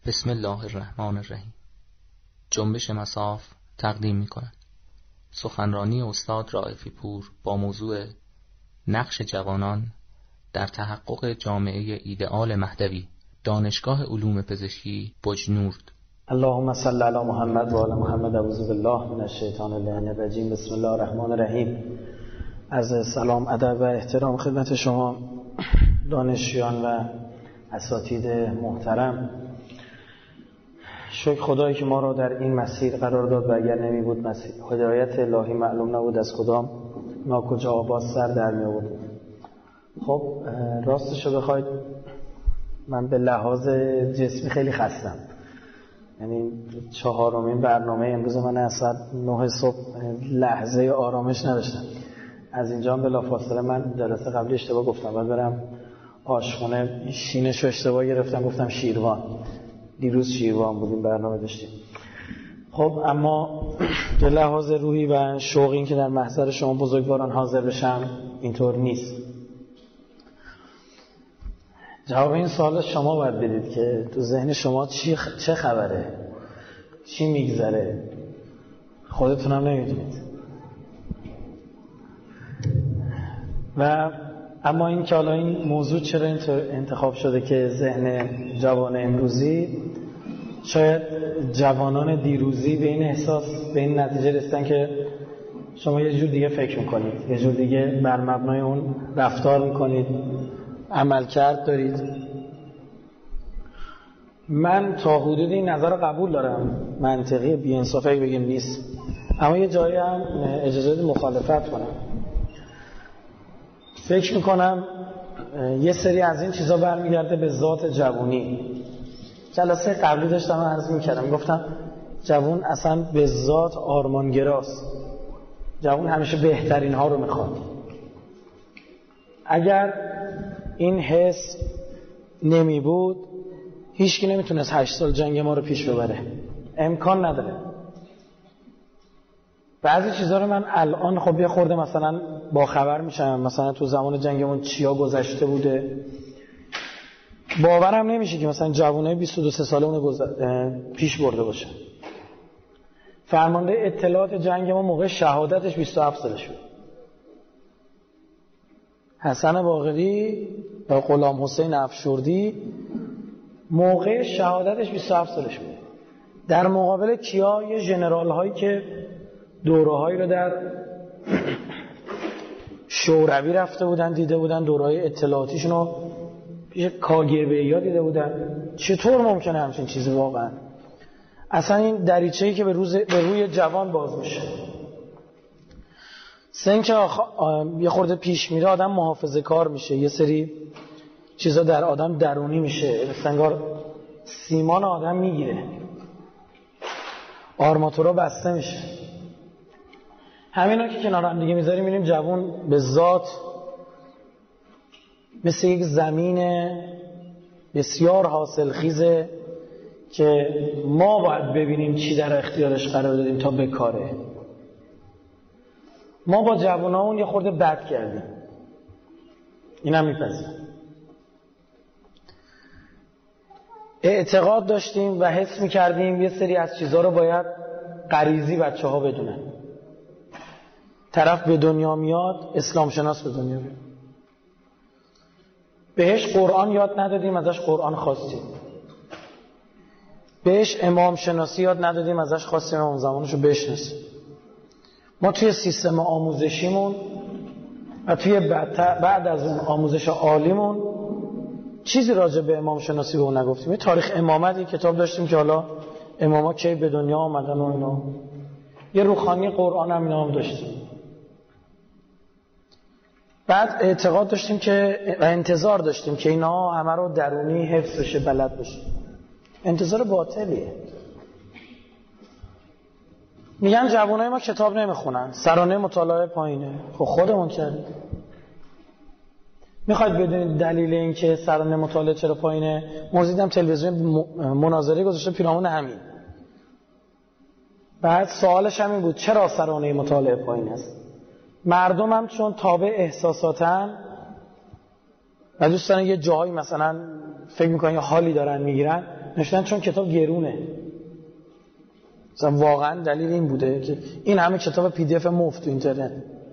بسم الله الرحمن الرحیم. جنبش مصاف تقدیم می‌کند سخنرانی استاد رائفی پور با موضوع نقش جوانان در تحقق جامعه ایدئال مهدوی، دانشگاه علوم پزشکی بجنورد. اللهم صل علی محمد و آل محمد. اعوذ بالله من الشیطان اللعین الرجیم. بسم الله الرحمن الرحیم. عرض سلام، ادب و احترام خدمت شما دانشجویان و اساتید محترم. شکر خدایی که ما را در این مسیر قرار داد و اگر نمی بود مسیر هدایت الهی معلوم نبود از کدام ناکجا آباد سر در می آورد. خب راستشو بخواید من به لحاظ جسمی خیلی خستم، یعنی 4مین برنامه امروز من اصلا 9 صبح لحظه آرامش نداشتم. از اینجا هم بلافاصله من جلسه قبلی اشتباه گفتم، باید برم آشخونه شینشو اشتباه گرفتم، گفتم شیروان. دیروز شیروان بودیم برنامه داشتیم. خب اما به لحاظ روحی و شوقی که در محضر شما بزرگواران حاضر بشم اینطور نیست. جواب این سوال شما باید بدید که تو ذهن شما چه خبره، چی میگذره، خودتونم نمیدونید. و اما این که حالا این موضوع چرا انتخاب شده که ذهن جوان امروزی، شاید جوانان دیروزی به این احساس، به این نتیجه رسیدن که شما یه جور دیگه فکر میکنید، یه جور دیگه بر مبنای اون رفتار میکنید، عملکرد دارید. من تا حدودی این نظر رو قبول دارم، منطقی، بی‌انصافی بگیم نیست، اما یه جایی هم اجازه مخالفت کنم. فکر میکنم یه سری از این چیزا برمیگرده به ذات جوانی. جلسه قبلی داشتم عرض میکردم، گفتم جوان اصلا به ذات آرمانگراست. جوان همیشه بهترین ها رو میخواد. اگر این حس نمی بود هیچکی نمیتونست 8 سال جنگ ما رو پیش ببره، امکان نداره. بعضی چیزا رو من الان خب یه خورده مثلا با خبر میشم، مثلا تو زمان جنگمون چیا گذشته بوده. باورم نمیشه که مثلا جوانای 22 ساله اون پیش برده باشه. فرمانده اطلاعات جنگ ما موقع شهادتش 27 سالش بود. حسن باقری و غلام حسین افشوردی موقع شهادتش 27 سالش بود. در مقابل کیا؟ یه ژنرال هایی که دوره‌هایی رو در شوروی رفته بودن، دیده بودن دوره‌های اطلاعاتیشون رو پیش کاگبه‌یا دیده بودن. چطور ممکنه همچین چیزی واقعا؟ اصلا این دریچه‌ای که به روی جوان باز میشه. سن که یه خورده پیش میره آدم محافظه کار میشه، یه سری چیزا در آدم درونی میشه، انگار سیمان آدم میگیره، آرماتورا بسته میشه. همینا که کنار هم دیگه میذاریم میبینیم جوان به ذات مثل یک زمین بسیار حاصلخیزه که ما باید ببینیم چی در اختیارش قرار دادیم تا بکاره. ما با جوانامون یه خورده بد کردیم، اینم میپذیرم. اعتقاد داشتیم و حس میکردیم یه سری از چیزها رو باید غریزی بچه ها بدونن. طرف به دنیا میاد اسلام شناس به دنیا بیاد، بهش قرآن یاد ندادیم ازش قرآن خواستیم، بهش امام شناسی یاد ندادیم ازش خواستیم امام زمانشو بشناسیم. ما توی سیستم آموزشیمون و توی بعد از اون آموزش عالیمون چیزی راجع به امام شناسی به اون نگفتیم. یه تاریخ امامت، یه کتاب داشتیم که حالا اماما کی به دنیا آمدن و اینا، یه روحانی قرآن هم اینا هم داشتیم. بعد اعتقاد داشتیم که و انتظار داشتیم که اینا همه رو درونی حفظ بشه، بلد بشه. انتظار باطلیه. میگن جوانای ما کتاب نمیخونن، سرانه مطالعه پایینه. خب خودمون کردیم. میخواید بدونید دلیل این که سرانه مطالعه چرا پایینه؟ موزیدم تلویزیون مناظره گذاشته پیرامون همین. بعد سوالش همین بود چرا سرانه مطالعه پایین است؟ مردم هم چون تابع احساساتن و دوست دارن یه جایی مثلا فکر میکنن یه حالی دارن میگیرن، نوشتن چون کتاب گرونه. مثلا واقعا دلیل این بوده که این همه کتاب پی دی اف مفت تو اینترنت،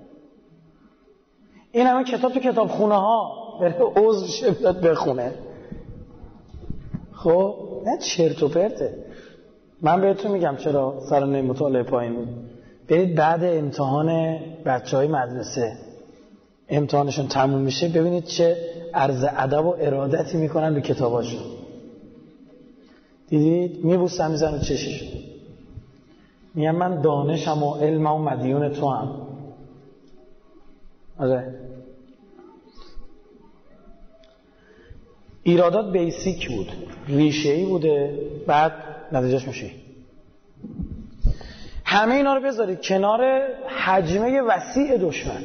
این همه کتاب تو کتابخونه ها بره عضو شه بیاد بخونه. خب نه چرت و پرته. من بهتون میگم چرا سرانه مطالعه پایین بود. برید بعد امتحان بچهای مدرسه امتحانشون تموم میشه ببینید چه عرض ادب و ارادتی میکنن به کتاباشون. دیدید میبوسن میزنن چششون، میگن من دانشم و علمم و مدیون تو هم. آره ایرادات بیسیک بود، ریشه‌ای بوده، بعد نتیجهش میشه. همه اینا رو بذارید کنار حجمه وسیع دشمن.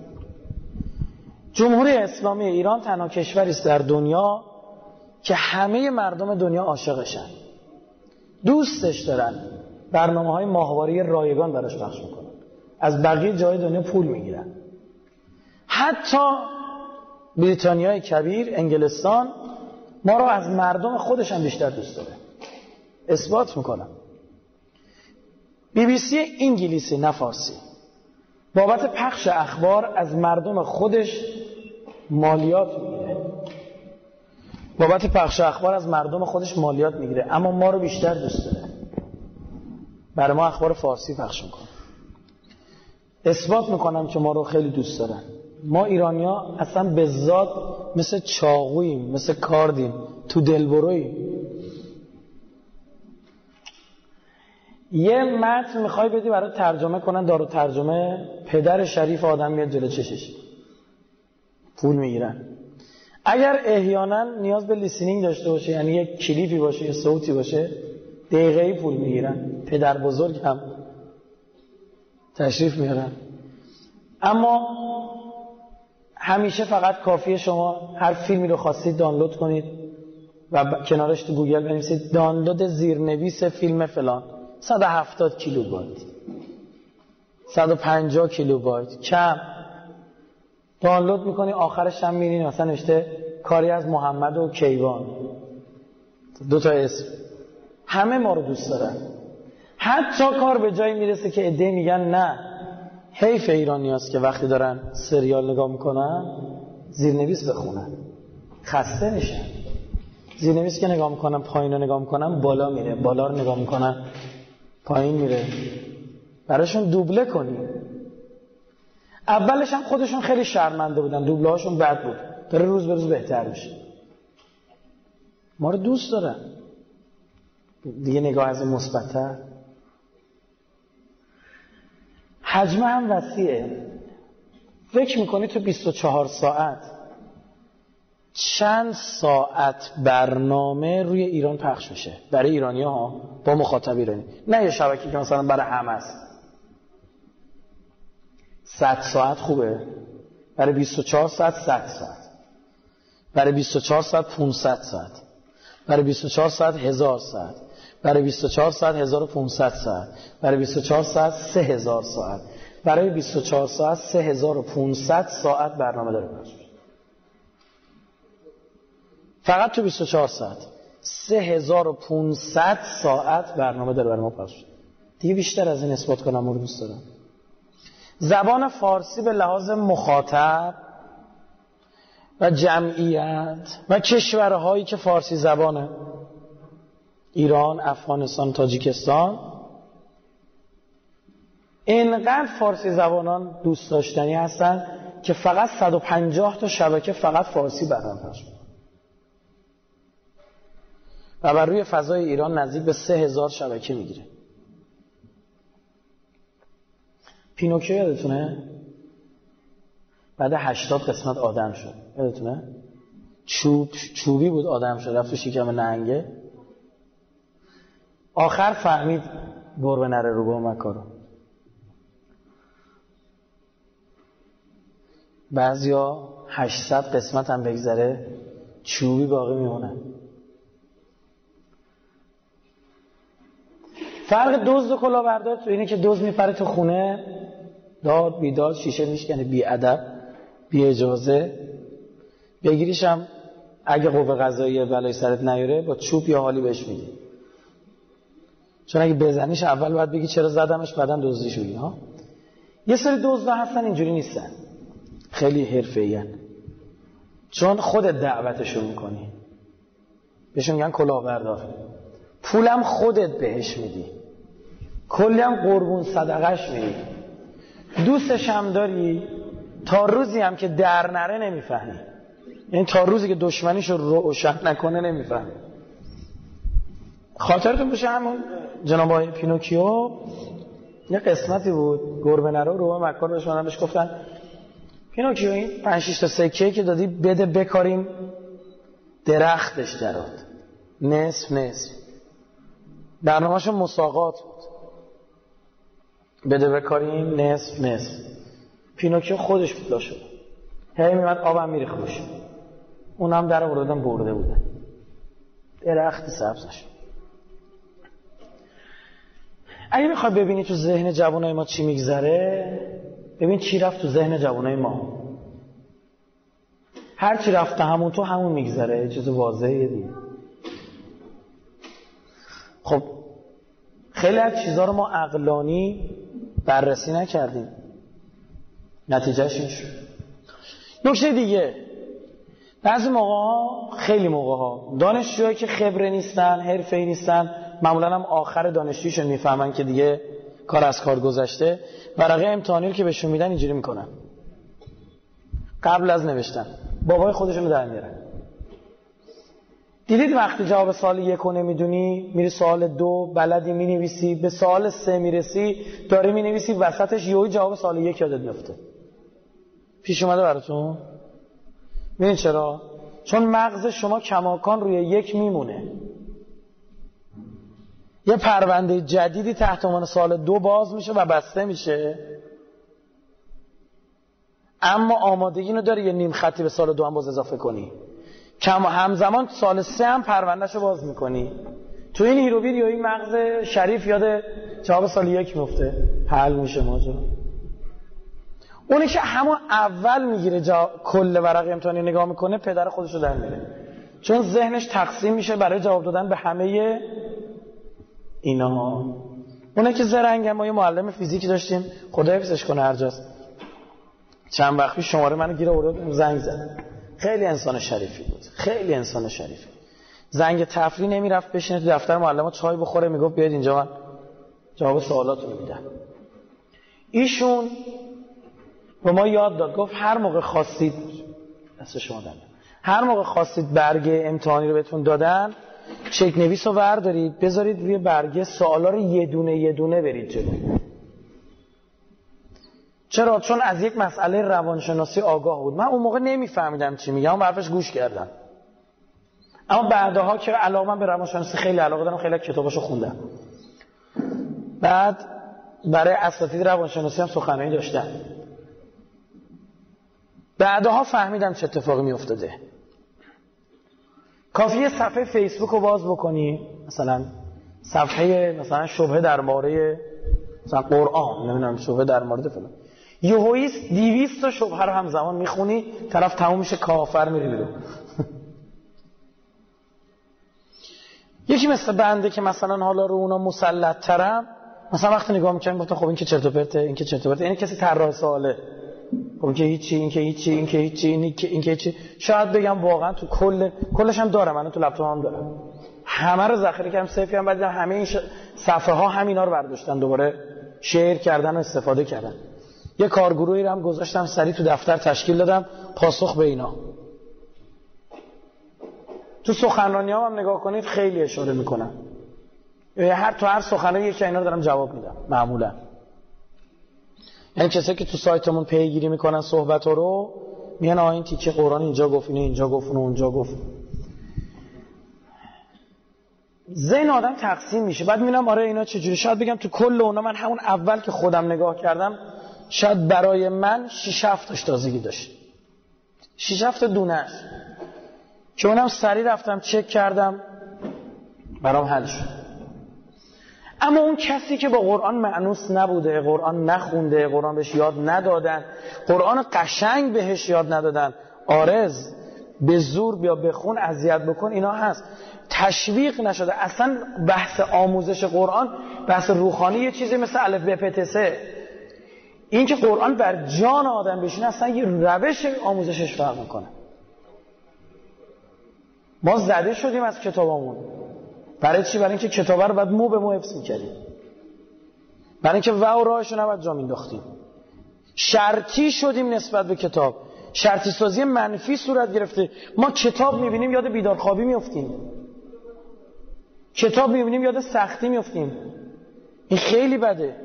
جمهوری اسلامی ایران تنها کشوری است در دنیا که همه مردم دنیا عاشقشن، دوستش دارن، برنامه‌های ماهواره رایگان براش پخش میکنن، از بقیه جای دنیا پول میگیرن. حتی بریتانیای کبیر، انگلستان ما رو از مردم خودش هم بیشتر دوست داره. اثبات میکنم. BBC انگلیسی نه فارسی بابت پخش اخبار از مردم خودش مالیات میگیره. بابت پخش اخبار از مردم خودش مالیات میگیره، اما ما رو بیشتر دوست داره. برای ما اخبار فارسی پخش میکنه. اثبات میکنم که ما رو خیلی دوست دارن. ما ایرانی‌ها اصلا به ذات مثل چاقوییم، مثل کاردیم، تو دلبروییم. یه متن میخوای بدی برای ترجمه کنن، دارو ترجمه، پدر شریف آدم میاد جلو چشش، پول میگیرن. اگر احیانا نیاز به لیسنینگ داشته باشه، یعنی یک کلیپی باشه، یه صوتی باشه، دقیقه‌ای پول میگیرن. پدر بزرگ هم تشریف میارن. اما همیشه فقط کافیه شما هر فیلمی رو خواستید دانلود کنید و کنارش تو گوگل بنویسید دانلود زیرنویس فیلم فلان، 170 کیلوبایت، 150 کیلوبایت کم دانلود میکنی. آخرش هم میبینی مثلا نوشته کاری از محمد و کیوان، 2 تا اسم. همه ما رو دوست دارن. حتی کار به جایی میرسه که عده میگن نه، حیف ایرانیاست که وقتی دارن سریال نگاه میکنن زیرنویس بخونن، خسته میشن. زیرنویس که نگاه میکنن، پایین رو نگاه میکنن بالا میره، بالا رو نگاه میکنن پایین میره. براشون دوبله کنی. اولش هم خودشون خیلی شرمنده بودن، دوبله هاشون بد بود، داره روز به روز بهتر میشه. ما رو دوست دارن دیگه. نگاه از مثبت‌تر. حجمه هم وسیعه. فکر میکنی تو 24 ساعت چند ساعت برنامه روی ایران پخش میشه برای ایرانی ها، با مخاطب ایرانی، نه یه شبکه که مثلا برای همه است. 100 ساعت خوبه، برای 24 ساعت 100 ساعت، برای 24 ساعت 500 ساعت، برای 24 ساعت 1000 ساعت، برای 24 ساعت 1500 ساعت، برای 24 ساعت 3000 ساعت، برای 24 ساعت 3500 ساعت برنامه داره پخش میشه. فقط تو 24 ساعت 3500 ساعت برنامه داره برای ما پخش میشه. دیگه بیشتر از این اثبات کنم ما رو دوست دارم. زبان فارسی به لحاظ مخاطب و جمعیت و کشورهایی که فارسی زبانه، ایران، افغانستان، تاجیکستان، اینقدر فارسی زبانان دوست داشتنی هستن که فقط 150 تا شبکه فقط فارسی برنامه پخش میکنن و بر روی فضای ایران نزدیک به 3000 شبکه میگیره. پینوکیو یادتونه؟ بعد 80 قسمت آدم شد، یادتونه؟ چوبی بود، آدم شد، رفت تو شکم نهنگه. آخر فهمید گربه نره رو با مکارو. بعضیا 800 قسمت هم بگذره چوبی باقی میمونه. فرق دزد و کلاهبردار تو اینه که دزد میپره تو خونه، داد بیداد، شیشه میشکنه، بی ادب، بی اجازه، بگیریش هم اگه قوه قضاییه بلای سرت نیاره با چوب یا حالی بهش میدی. چون اگه بزنیش اول باید بگی چرا زدمش، بعدن دزدیش بگی ها. یه سری دزدا هستن اینجوری نیستن، خیلی حرفه‌این، چون خودت دعوتشون میکنی، بهشون میگن کلاهبردار، پولم خودت بهش میدی، کلی هم قربون صدقش میدی، دوستش هم داری، تا روزی هم که در نره نمیفهمی، یعنی تا روزی که دشمنیشو روشن نکنه نمیفهمی. خاطرتون باشه همون جناب آقای پینوکیو یه قسمتی بود، گربه نرو رو مکار بهشون بهش گفتن پینوکیو این 5-6 تا سکه که دادی بده بکاریم درختش درات، نصف برنامه‌شون مساقات بود، بده بکاریم نصف. پینوکیو خودش پیدا شد، هی میمد آبم میریخت روش، اونم در آوردن برده بودن، درخت سبزش. اگه بخوای ببینی تو ذهن جوانای ما چی میگذره، ببین چی رفت تو ذهن جوانای ما. هر چی رفته همون تو همون میگذره، چیز واضحه دیگه. خب خیلی از چیزها رو ما عقلانی بررسی نکردیم، نتیجهش این شد. نکته دیگه، بعضی موقع‌ها، خیلی موقع‌ها دانشجوهایی که خبره نیستن، حرفه‌ای نیستن، معمولا هم آخر دانشجویشون میفهمن که دیگه کار از کار گذشته، ورقه امتحانی رو که بهشون میدن اینجوری میکنن، قبل از نوشتن بابای خودشون رو در میارن. دیدید وقتی جواب سوال 1 رو نمیدونی، میری سوال 2 بلدی مینویسی، به سوال 3 میرسی داری مینویسی، وسطش یهو جواب سوال 1 یادت میفته. پیش اومده براتون؟ ببین چرا؟ چون مغز شما کماکان روی 1 میمونه. یه پرونده جدیدی تحت عنوان سوال 2 باز میشه و بسته میشه، اما آمادگی اینو داری یه نیم خطی به سال 2 هم باز اضافه کنی، همزمان سال 3 هم پروندهشو باز میکنی. تو این هیروبیر یا این مغز شریف یاد جواب سال 1 میفته، حل میشه ماجرا. اونی که همون اول میگیره کل ورق امتحانی نگاه میکنه پدر خودشو در میره، چون ذهنش تقسیم میشه برای جواب دادن به همه اینا. اونه که زرنگ، ما یه معلم فیزیکی داشتیم، خدا حفظش کنه هر جاست، چند وقت پیش شماره منو گیر آورد زنگ زد. خیلی انسان شریفی بود، خیلی انسان شریفی. زنگ تفریح نمیرفت بشینه تو دفتر معلم‌ها چای بخوره، میگفت بیاید اینجا من جواب سوالاتونو میدم. ایشون به ما یاد داد، گفت هر موقع خواستید دست شما دادن، هر موقع خواستید برگه امتحانی رو بهتون دادن، چک نویس رو بردارید بذارید روی برگه، سوالا رو یه دونه برید جلو. چرا؟ چون از یک مسئله روانشناسی آگاه بود. من اون موقع نمیفهمیدم چی میگم، اون حرفش گوش کردم، اما بعدها که علاقه به روانشناسی خیلی علاقه دارم، خیلی کتاباشو خوندم، بعد برای اساتید روانشناسی هم سخنرانی داشتم، بعدها فهمیدم چه اتفاقی میافتاده. کافیه صفحه فیسبوک رو باز بکنی، مثلا صفحه مثلا شبهه درباره مثلا قرآن، نمیدونم شبهه در مورد فلان، یهویی 200 تا شبهه رو همزمان میخونی، طرف تموم میشه کافر میری بیرون. یکی مثل بنده که مثلا حالا رو اونا مسلط ترم، مثلا وقتی نگاه میکنم گفتم خب این که چرت و پرته، این که چرت و پرته، این کسی طراح سواله، خب این که هیچی، این که هیچی، این که هیچی، این که هیچی. شاید بگم واقعا تو کلش هم دارم، من تو لپتاپم دارم، همه رو ذخیره کردم، سیو کردم، بعد همه این صفحه ها همینا رو برداشتن دوباره شیر کردن و استفاده کردن. یه کارگروهی رو هم گذاشتم سریع تو دفتر تشکیل دادم پاسخ به اینا. تو سخنرانی‌ها هم نگاه کنید خیلی اشاره میکنم، تو هر سخنرانی یکی اینا رو دارم جواب میدم معمولا. یعنی کسایی که تو سایتمون پیگیری میکنن صحبت رو میان این تیکه قرآن اینجا گفت، اینجا گفت، اونجا گفت. ذهن آدم تقسیم میشه، بعد میبینم آره اینا چجوری. شاید بگم تو کل اونا من همون اول که خودم نگاه کردم شاید برای من 6-7 تاش تازگی داشت، 6-7 دونش که اونم سریع رفتم چک کردم برام حل شد. اما اون کسی که با قرآن مأنوس نبوده، قرآن نخونده، قرآن بهش یاد ندادن، قرآن قشنگ بهش یاد ندادن، عارض به زور بیا بخون اذیت بکن اینا هست. تشویق نشده. اصلا بحث آموزش قرآن بحث روحانی یه چیزی مثل الف ب پ ت س. این که قرآن بر جان آدم بشینه اصلا یه روش آموزشش فرق میکنه. ما زده شدیم از کتابامون. برای چی؟ برای اینکه کتابا رو بعد مو به مو حفظ می‌کردیم. برای اینکه و راهش رو نباید جا مینداختیم. شرطی شدیم نسبت به کتاب. شرطی سازی منفی صورت گرفته. ما کتاب می‌بینیم یاد بیدارخوابی میافتیم. کتاب می‌بینیم یاد سختی میافتیم. این خیلی بده.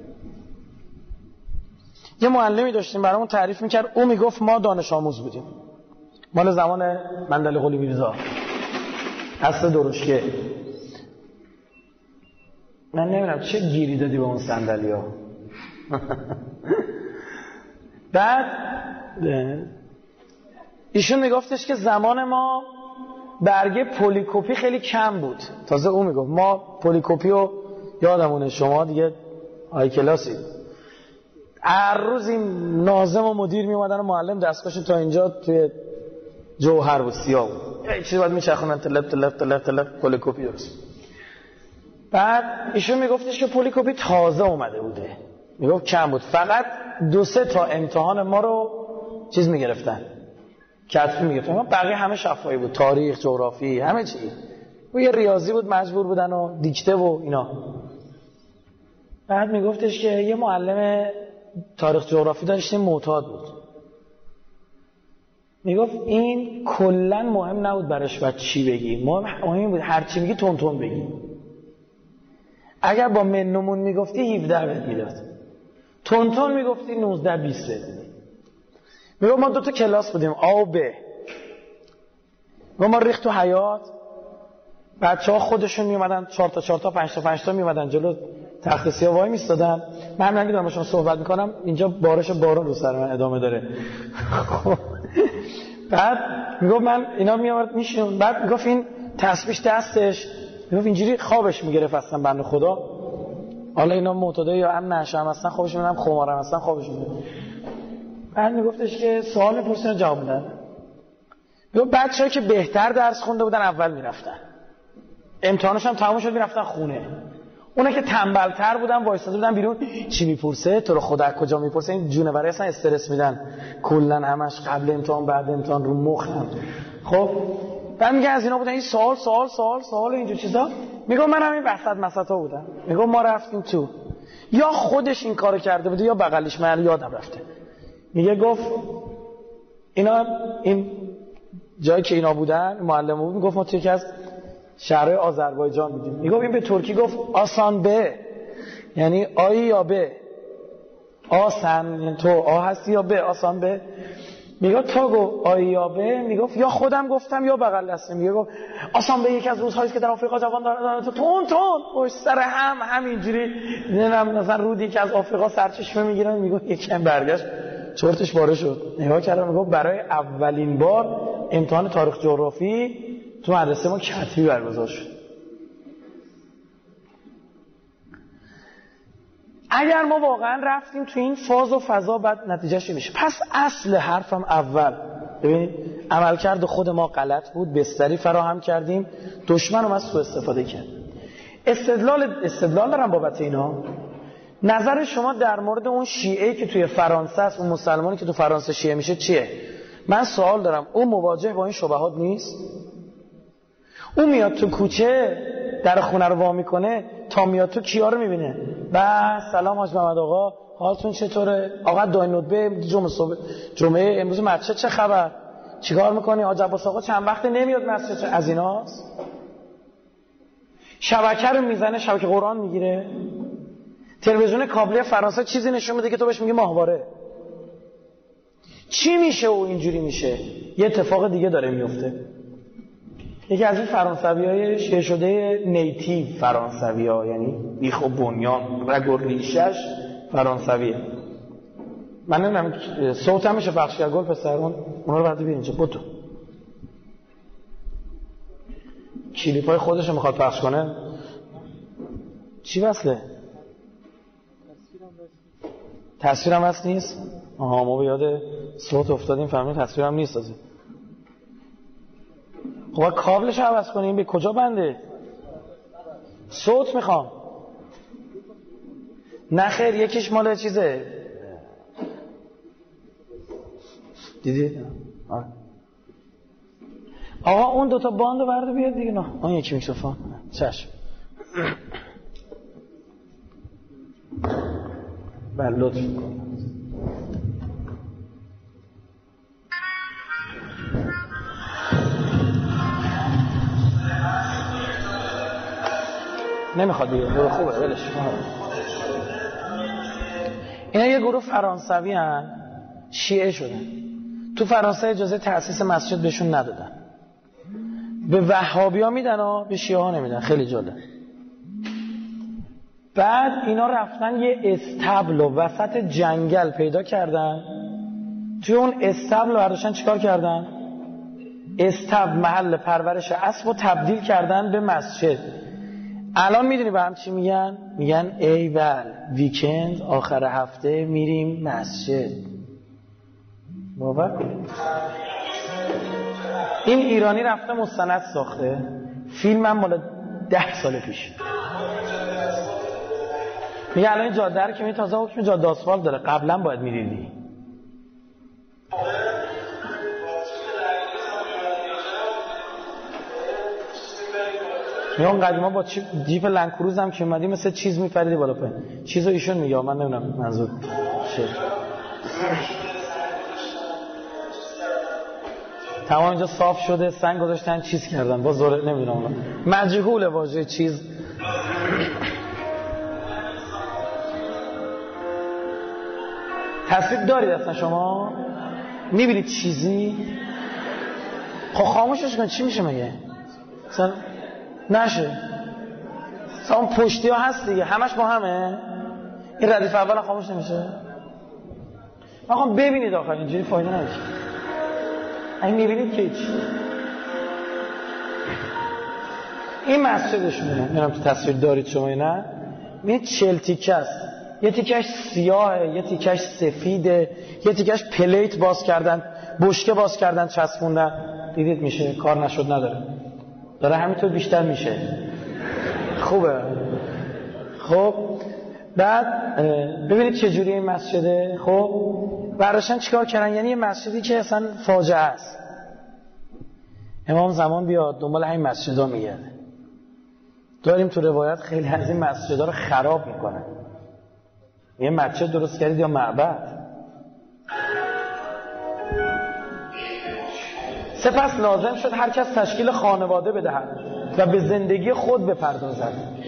یه معلمی داشتیم برامون تعریف می‌کرد. او میگفت ما دانش آموز بودیم. مال زمان مندل قلی میرزا. اصل درشکه. من نمیدونم چه گیری دادی به اون صندلی‌ها. بعد ایشون میگفتش که زمان ما برگه پلیکوپی خیلی کم بود. تازه اون میگفت ما پلیکوپی رو یادمونه، شما دیگه های کلاسید. هر روز این ناظم و مدیر میومدن و معلم دستگاهش تا اینجا توی جوهر بود، سیاه بود. یه چیزی باید میچرخونن تلف پلیکوپی درست. بعد ایشون میگفتش که پلیکوپی تازه اومده بوده. میگفت کم بود. فقط 2-3 تا امتحان ما رو چیز میگرفتن، کتبی میگرفتن. بقیه همه شفاهی بود، تاریخ، جغرافی، همه چی. و یه ریاضی بود مجبور بودن و دیکته و اینا. بعد میگفتش که یه معلم تاریخ جغرافی داشتیم معتاد بود. میگفت این کلا مهم نبود براش بعد چی بگی، مهم بود هر چی میگی تون تون بگی. اگر با منمون میگفتی 17 بهت میداد، تون تون میگفتی 19-20 بهت میداد. میگفت ما 2 تا کلاس بودیم، آ و ب. ما ریخت تو حیاط، بچه‌ها خودشون میومدن 4 تا 5 تا میومدن جلو تخت سیاه وای میستادن. من نگیدم با شما صحبت میکنم، اینجا بارش بارون رو سر من ادامه داره. بعد میگفت من اینا میآورد میشینم. بعد میگفت این تسبیح دستش، میگفت اینجوری خوابش میگرفت اصلا بنده خدا. حالا اینا معتاده یا هم نشم اصلا خوابش میاد، هم خمارم اصلا خوابش میاد. بعد میگفتش که سوال میپرسن جواب میدن. میگفت بچه‌ها که بهتر درس خونده بودن اول میرفتن، امتحانش هم تموم شد میرفتن خونه. اونا که تنبل‌تر بودن وایساده بودن بیرون. چی میپرسه؟ تو رو خدا کجا میپرسه؟ این جونورا اصلا استرس میدن کلا همش، قبل امتحان بعد امتحان رو مخم. خب بعد میگه از اینا بودن این سوال اینجور چیزا. میگم من همین وسط مسطا بودم. میگم ما رفتیم تو، یا خودش این کارو کرده بوده یا بغلش، من یادم رفته. میگه گفت اینا این جایی که اینا بودن معلم بود، میگفت ما توی یکی از شهرهای آذربایجان بودیم. میگفت این به ترکی گفت آسان به، یعنی آی یا به، آسان یعنی تو آ هستی یا به، آسان به. میگفت تا گفت آی یا به، میگفت یا خودم گفتم یا بغل دستم. میگه گفت آسان به یکی از روزهایی که در آفریقا جوان دارن تون پشت سر همینجوری نمیدونم مثلا رودی که از آفریقا سرچشمه میگیرن. میگفت یکم برگشت چرتش باره شد. نگاه کردم میگفت برای اولین بار امتحان تاریخ جغرافی تو مدرسه ما کتبی برگزار شد. اگر ما واقعا رفتیم تو این فاز و فضا بعد نتیجهش میشه. پس اصل حرفم اول ببینید عملکرد خود ما غلط بود، بستری فراهم کردیم، دشمن اومد سوء استفاده کرد. استدلال دارم بابت اینا. نظر شما در مورد اون شیعه‌ای که توی فرانسه است، اون مسلمانی که تو فرانسه شیعه میشه چیه؟ من سوال دارم، اون مواجه با این شبهات نیست؟ اون میاد تو کوچه در خونه رو وا میکنه، تا میاد تو کیا رو میبینه؟ سلام حاج محمد آقا، حالتون چطوره؟ آقا دای ندبه جمعه امروز مسجد چه خبر؟ چیکار میکنی؟ حاج عباس آقا چند وقته نمیاد مسجد؟ از ایناست. شبکه رو میزنه، شبکه قرآن میگیره. تلویزیون کابلی فرانسه چیزی نشون میده که تو بهش میگی ماهواره. چی میشه و اینجوری میشه؟ یه اتفاق دیگه داره میفته. یکی از این فرانسویای شیعه شده نیتیو فرانسویا، یعنی بیخ و بنیان رگ و ریشش فرانسویه. من نمیدونم صوتم میشه پخش کرد گل پسر، اونا رو بعد ببین اینجا بودو کلیپای خودش رو میخواد پخش کنه. چی وصله؟ تصویرم هست نیست؟ آها ما به یاد صوت افتادیم، فهمید تصویرم نیست. خب کابلش رو عوض کنیم. به کجا بنده؟ صوت میخوام. نه خیر، یکیش مال چیزه. دیدی؟ آقا اون دوتا باندو برده بیاد دیگه. نه اون یکی میکروفون. چشم. بله لطف کن. نمیخواد دیگه. خوبه ولش. اینا یه گروه فرانسوی هن، شیعه شدن. تو فرانسه اجازه تأسیس مسجد بهشون ندادن. به وهابی ها میدن و به شیعه ها نمیدن. خیلی جالب. بعد اینا رفتن یه استبل وسط جنگل پیدا کردن. توی اون استبل برداشتن چیکار کردن؟ استبل محل پرورش اسب رو تبدیل کردن به مسجد. الان میدونی به هم چی میگن؟ میگن ایول ویکند آخر هفته میریم مسجد. باور کنید این ایرانی رفته مستند ساخته. فیلم هم مال 10 سال پیش. میگه الان این جاده رو که می تازه حکم جاده آسفالت داره، قبلا باید میریدی. میگم قدیما با جیپ لنکروز هم که اومدی مثل چیز میپریدی بالا پایین. چیزو ایشون میگه، من نمیدونم منظور چیه. تمام اینجا صاف شده، سنگ گذاشتن چیز کردن با زوره، نمیدونم اونا مجهول واژه چیز. تصویر دارید اصلا شما؟ میبینید چیزی؟ خب خاموشش کن. چی میشه مگه؟ اصلا نشه. اصلا اون پشتی ها هست دیگه، همش با همه. این ردیف اول خاموش نمیشه. من خواهم ببینید آخر اینجوری فایده نمیشه. این میبینید که هیچ. این مسجدشونه. میرم تو تصویر دارید شما نه؟ میبینید 40 تیکه است. یه تیکش سیاهه، یه تیکش سفیده، یه تیکش پلیت باز کردن، بشکه باز کردن چسبوندن. دیدید میشه، کار نشد نداره. داره همینطور بیشتر میشه. خوبه. خب بعد ببینید چه جوری این مسجده. خب برداشتن چیکار کردن؟ یعنی یه مسجدی که اصلا فاجعه است. امام زمان بیاد دنبال همین مسجدا میگرده. داریم تو روایت خیلی از این مسجدا رو خراب میکنن. یه مسجد درست کردید یا معبد؟ سپس لازم شد هر کس تشکیل خانواده بدهد و به زندگی خود بپردازد.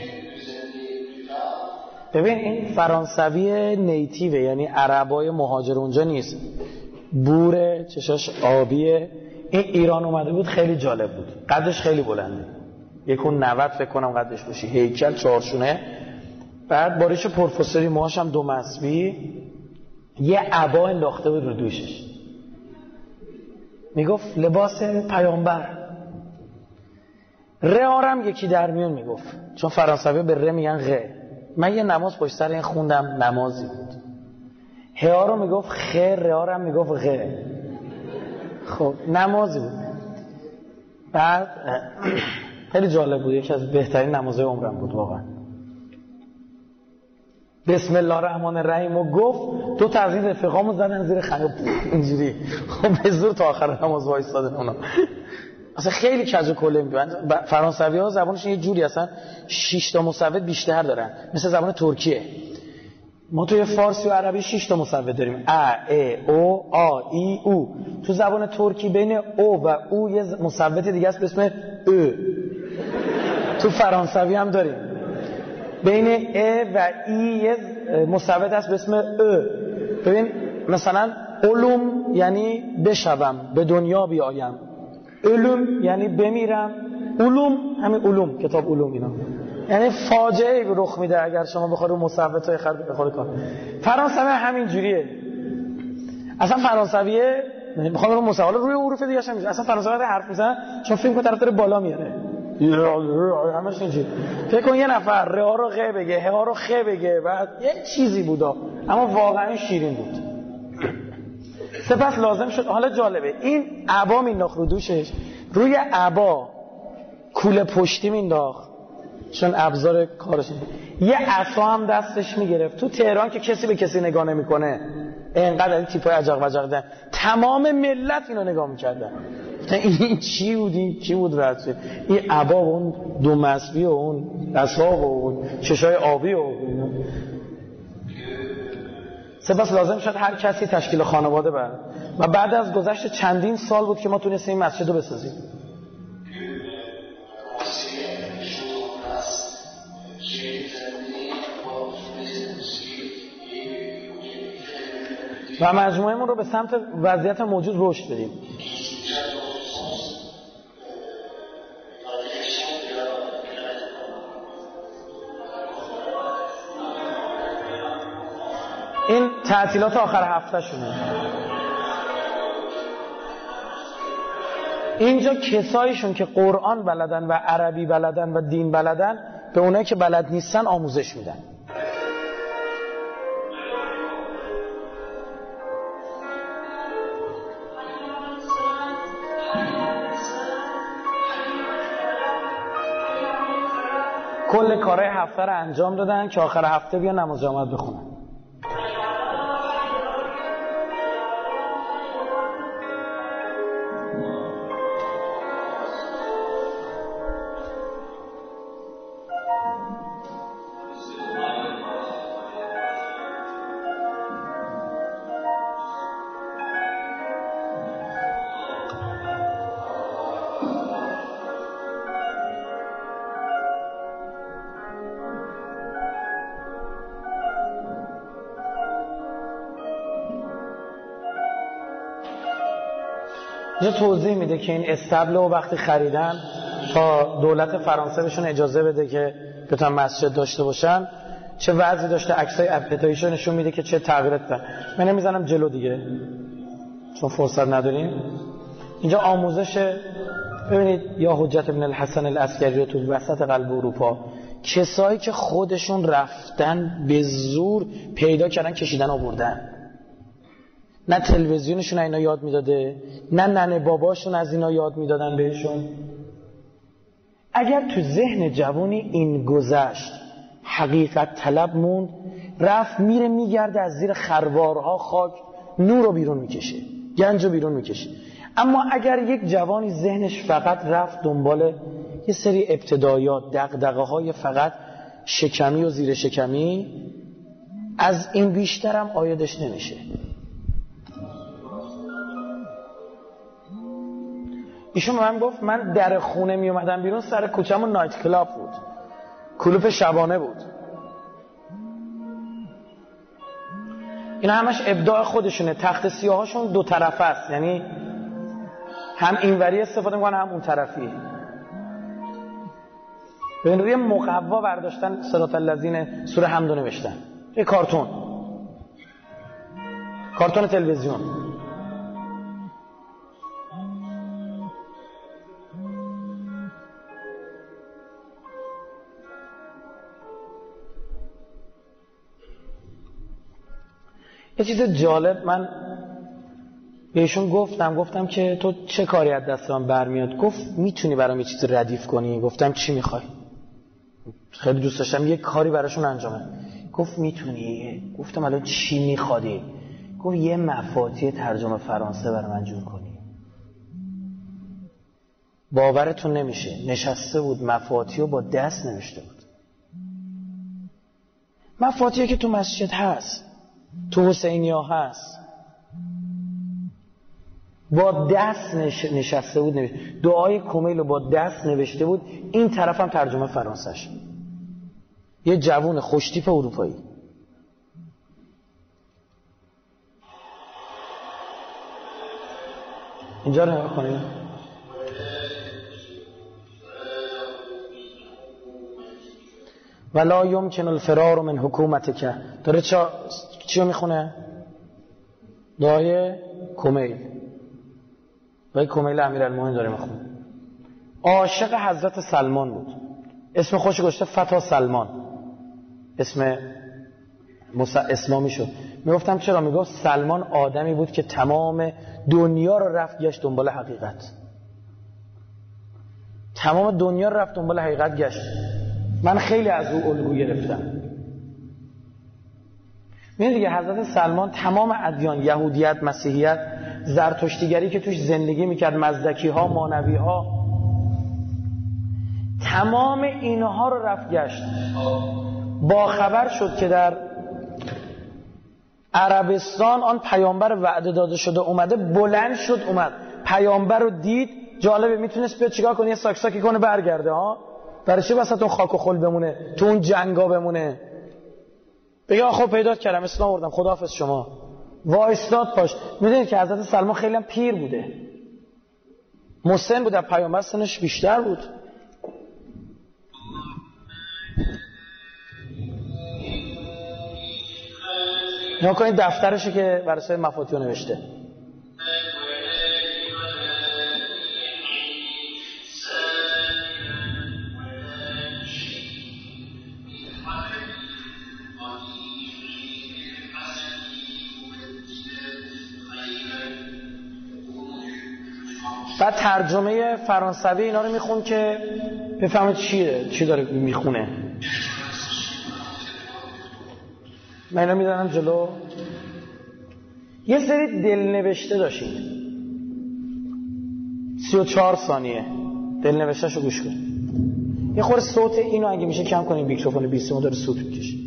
ببین این فرانسوی نیتیوه، یعنی عربای مهاجر اونجا نیست. بوره، چشاش آبیه. این ایران اومده بود، خیلی جالب بود. قدش خیلی بلنده، 1.90 فکر کنم قدش باشه. هیکل چارشونه. بعد با ریش پروفسوری، موهاش هم 2 مسبی، یه عبا انداخته بود رو دوشش. میگفت لباس پیامبر. ره آرم یکی در میون میگفت، چون فرانسوی به ره میگن غ. من یه نماز پشت سر این خوندم، نمازی بود. ها رو میگفت خ، ره آرم میگفت غ. خب نمازی بود. بعد خیلی جالب بود، یکی از بهترین نمازهای عمرم بود واقعا. بسم الله الرحمن الرحیم و گفت، 2 تا از این رفقامو زدن زیر خنده اینجوری. خب به زور تا آخر نماز وایسادن اونا. اصلا خیلی کج و کله میگن. فرانسوی‌ها زبانشون یه جوری اصلا 6 تا مصوت بیشتر دارن، مثل زبان ترکیه. ما توی فارسی و عربی 6 تا مصوت داریم، ا ا او آ ای او. تو زبان ترکی بین او و او یه مصوت دیگه است به اسم ا. تو فرانسوی هم داریم بین ا و ای یه مصوت هست به اسم ا. ببین مثلا علوم یعنی بشوم، به دنیا بیایم. علوم یعنی بمیرم. علوم همین علوم، کتاب علوم اینا. یعنی فاجعه رخ میده اگر شما بخواد رو مصوت‌های خود کار. فرانسوی همین جوریه. اصلا فرانسویه میخوام رو مصوت روی حروف دیگه اش نمیشه. اصلا فرانسوی حرف میزنه چون فیلم طرف داره بالا میاره. همش اینجوری. فکر کن یه نفر ر رو غ بگه، ه رو خ بگه، بعد یه چیزی بودا اما واقعا شیرین بود. سپس لازم شد. حالا جالبه این عبا مینداخت رو دوشش روی عبا کوله پشتی مینداخت چون ابزار کارش، یه عصا هم دستش میگرفت. تو تهران که کسی به کسی نگاه نمیکنه، اینقدر این تیپای عجق وجق دن، تمام ملت اینو نگاه میکردن. این چی بود؟ این کی بود؟ رد این عبا و اون دو مسبی و اون عصا و اون چشای آبی و سپس لازم شد هر کسی تشکیل خانواده بره و بعد از گذشت چندین سال بود که ما تونستیم این مسجد رو بسازیم. و مجموعه‌مون رو به سمت وضعیت موجود رشد بدیم. این تعطیلات آخر هفته شونه. اینجا کسایشون که قرآن بلدن و عربی بلدن و دین بلدن به اونایی که بلد نیستن آموزش میدن. کل کارهای هفته رو انجام دادن که آخر هفته بیا نماز جماعت بخونن. یه توضیح میده که این استبل رو وقتی خریدن تا دولت فرانسه بهشون اجازه بده که بتونن مسجد داشته باشن چه وضعی داشته، عکسای ابتداییشو نشون میده که چه تغییرات داره. من نمیزنم جلو دیگه چون فرصت نداریم. اینجا آموزش، ببینید یا حجت ابن الحسن العسکری رو تو وسط قلب اروپا، کسایی که خودشون رفتن به زور پیدا کردن کشیدن آوردن، نه تلویزیونشون اینا یاد میداده نه ننه باباشون از اینا یاد میدادن بهشون. اگر تو ذهن جوانی این گذشت حقیقت طلب موند، رفت میره میگرده از زیر خروارها خاک نور رو بیرون میکشه، گنج رو بیرون میکشه. اما اگر یک جوانی ذهنش فقط رفت دنبال یه سری ابتدایات، دغدغه های فقط شکمی و زیر شکمی، از این بیشترم عایدش نمیشه. ایشون من گفت من در خونه می اومدم بیرون، سر کوچه‌مون نایت کلاب بود، کلوپ شبانه بود. اینا همش ابداع خودشونه. تخت سیاهاشون دو طرفه است، یعنی هم اینوری استفاده میکنن هم اون طرفی. ببین روی مقوا برداشتن صراط الذین سوره حمد نوشتن، یه کارتون تلویزیون. یه چیز جالب من بهشون گفتم که تو چه کاری از دست من برمیاد؟ گفت میتونی برام یه چیز ردیف کنی؟ گفتم چی میخوای؟ خیلی دوست داشتم یه کاری براشون انجامه. گفت میتونی؟ گفتم الان چی میخوادی؟ گفت یه مفاتیح ترجمه فرانسه برای من جور کنی. باورتون نمیشه، نشسته بود مفاتیح رو با دست نوشته بود. مفاتیحی که تو مسجد هست، تو حسینیا هست، با دست نشسته بود نوشته. دعای کمیل رو با دست نوشته بود. این طرف هم ترجمه فرانسهش. یه جوون خوشتیپ اروپایی. اینجا رو نگاه کنید. ولا یمکن الفرار من حکومتک. داره چی رو میخونه؟ دعای کمیل. دعای کمیل امیرالمومنین داره میخونه. عاشق حضرت سلمان بود. اسم خوش گذاشته فتا سلمان. اسم اسلامی شد. میگفتم چرا؟ میگفت سلمان آدمی بود که تمام دنیا رو رفت گشت دنبال حقیقت. تمام دنیا رفت دنبال حقیقت گشت. من خیلی از او الگو گرفتم. می‌بینید دیگه حضرت سلمان تمام ادیان، یهودیت، مسیحیت، زرتشتیگری که توش زندگی میکرد، مزدکی‌ها، مانوی‌ها، تمام اینها رو رفت گشت. با خبر شد که در عربستان آن پیامبر وعده داده شده اومده، بلند شد اومد، پیامبر رو دید. جالبه میتونست بیاد چیکار کنه؟ یه ساکساکی کنه برگرده ها. برای چی وسط اون خاک و خل بمونه، تو اون جنگا بمونه؟ بگه خب پیدات کردم، اسلام آوردم، خداحافظ شما. وایستاد پاش. میدونید که حضرت سلمان خیلی هم پیر بوده، مسن بود، پیامبر سنش بیشتر بود. نگاه کنید دفترشی که برای مفاتیح نوشته. بعد ترجمه فرانسوی اینا رو میخون که بفهمید چی داره میخونه. من اینا میدارم جلو. یه سری دلنوشته داشتیم 34 ثانیه دلنوشتهشو گوش کن. یه خورده صوت اینو اگه میشه کم کنیم، میکروفون 20 داره صوت میکشه.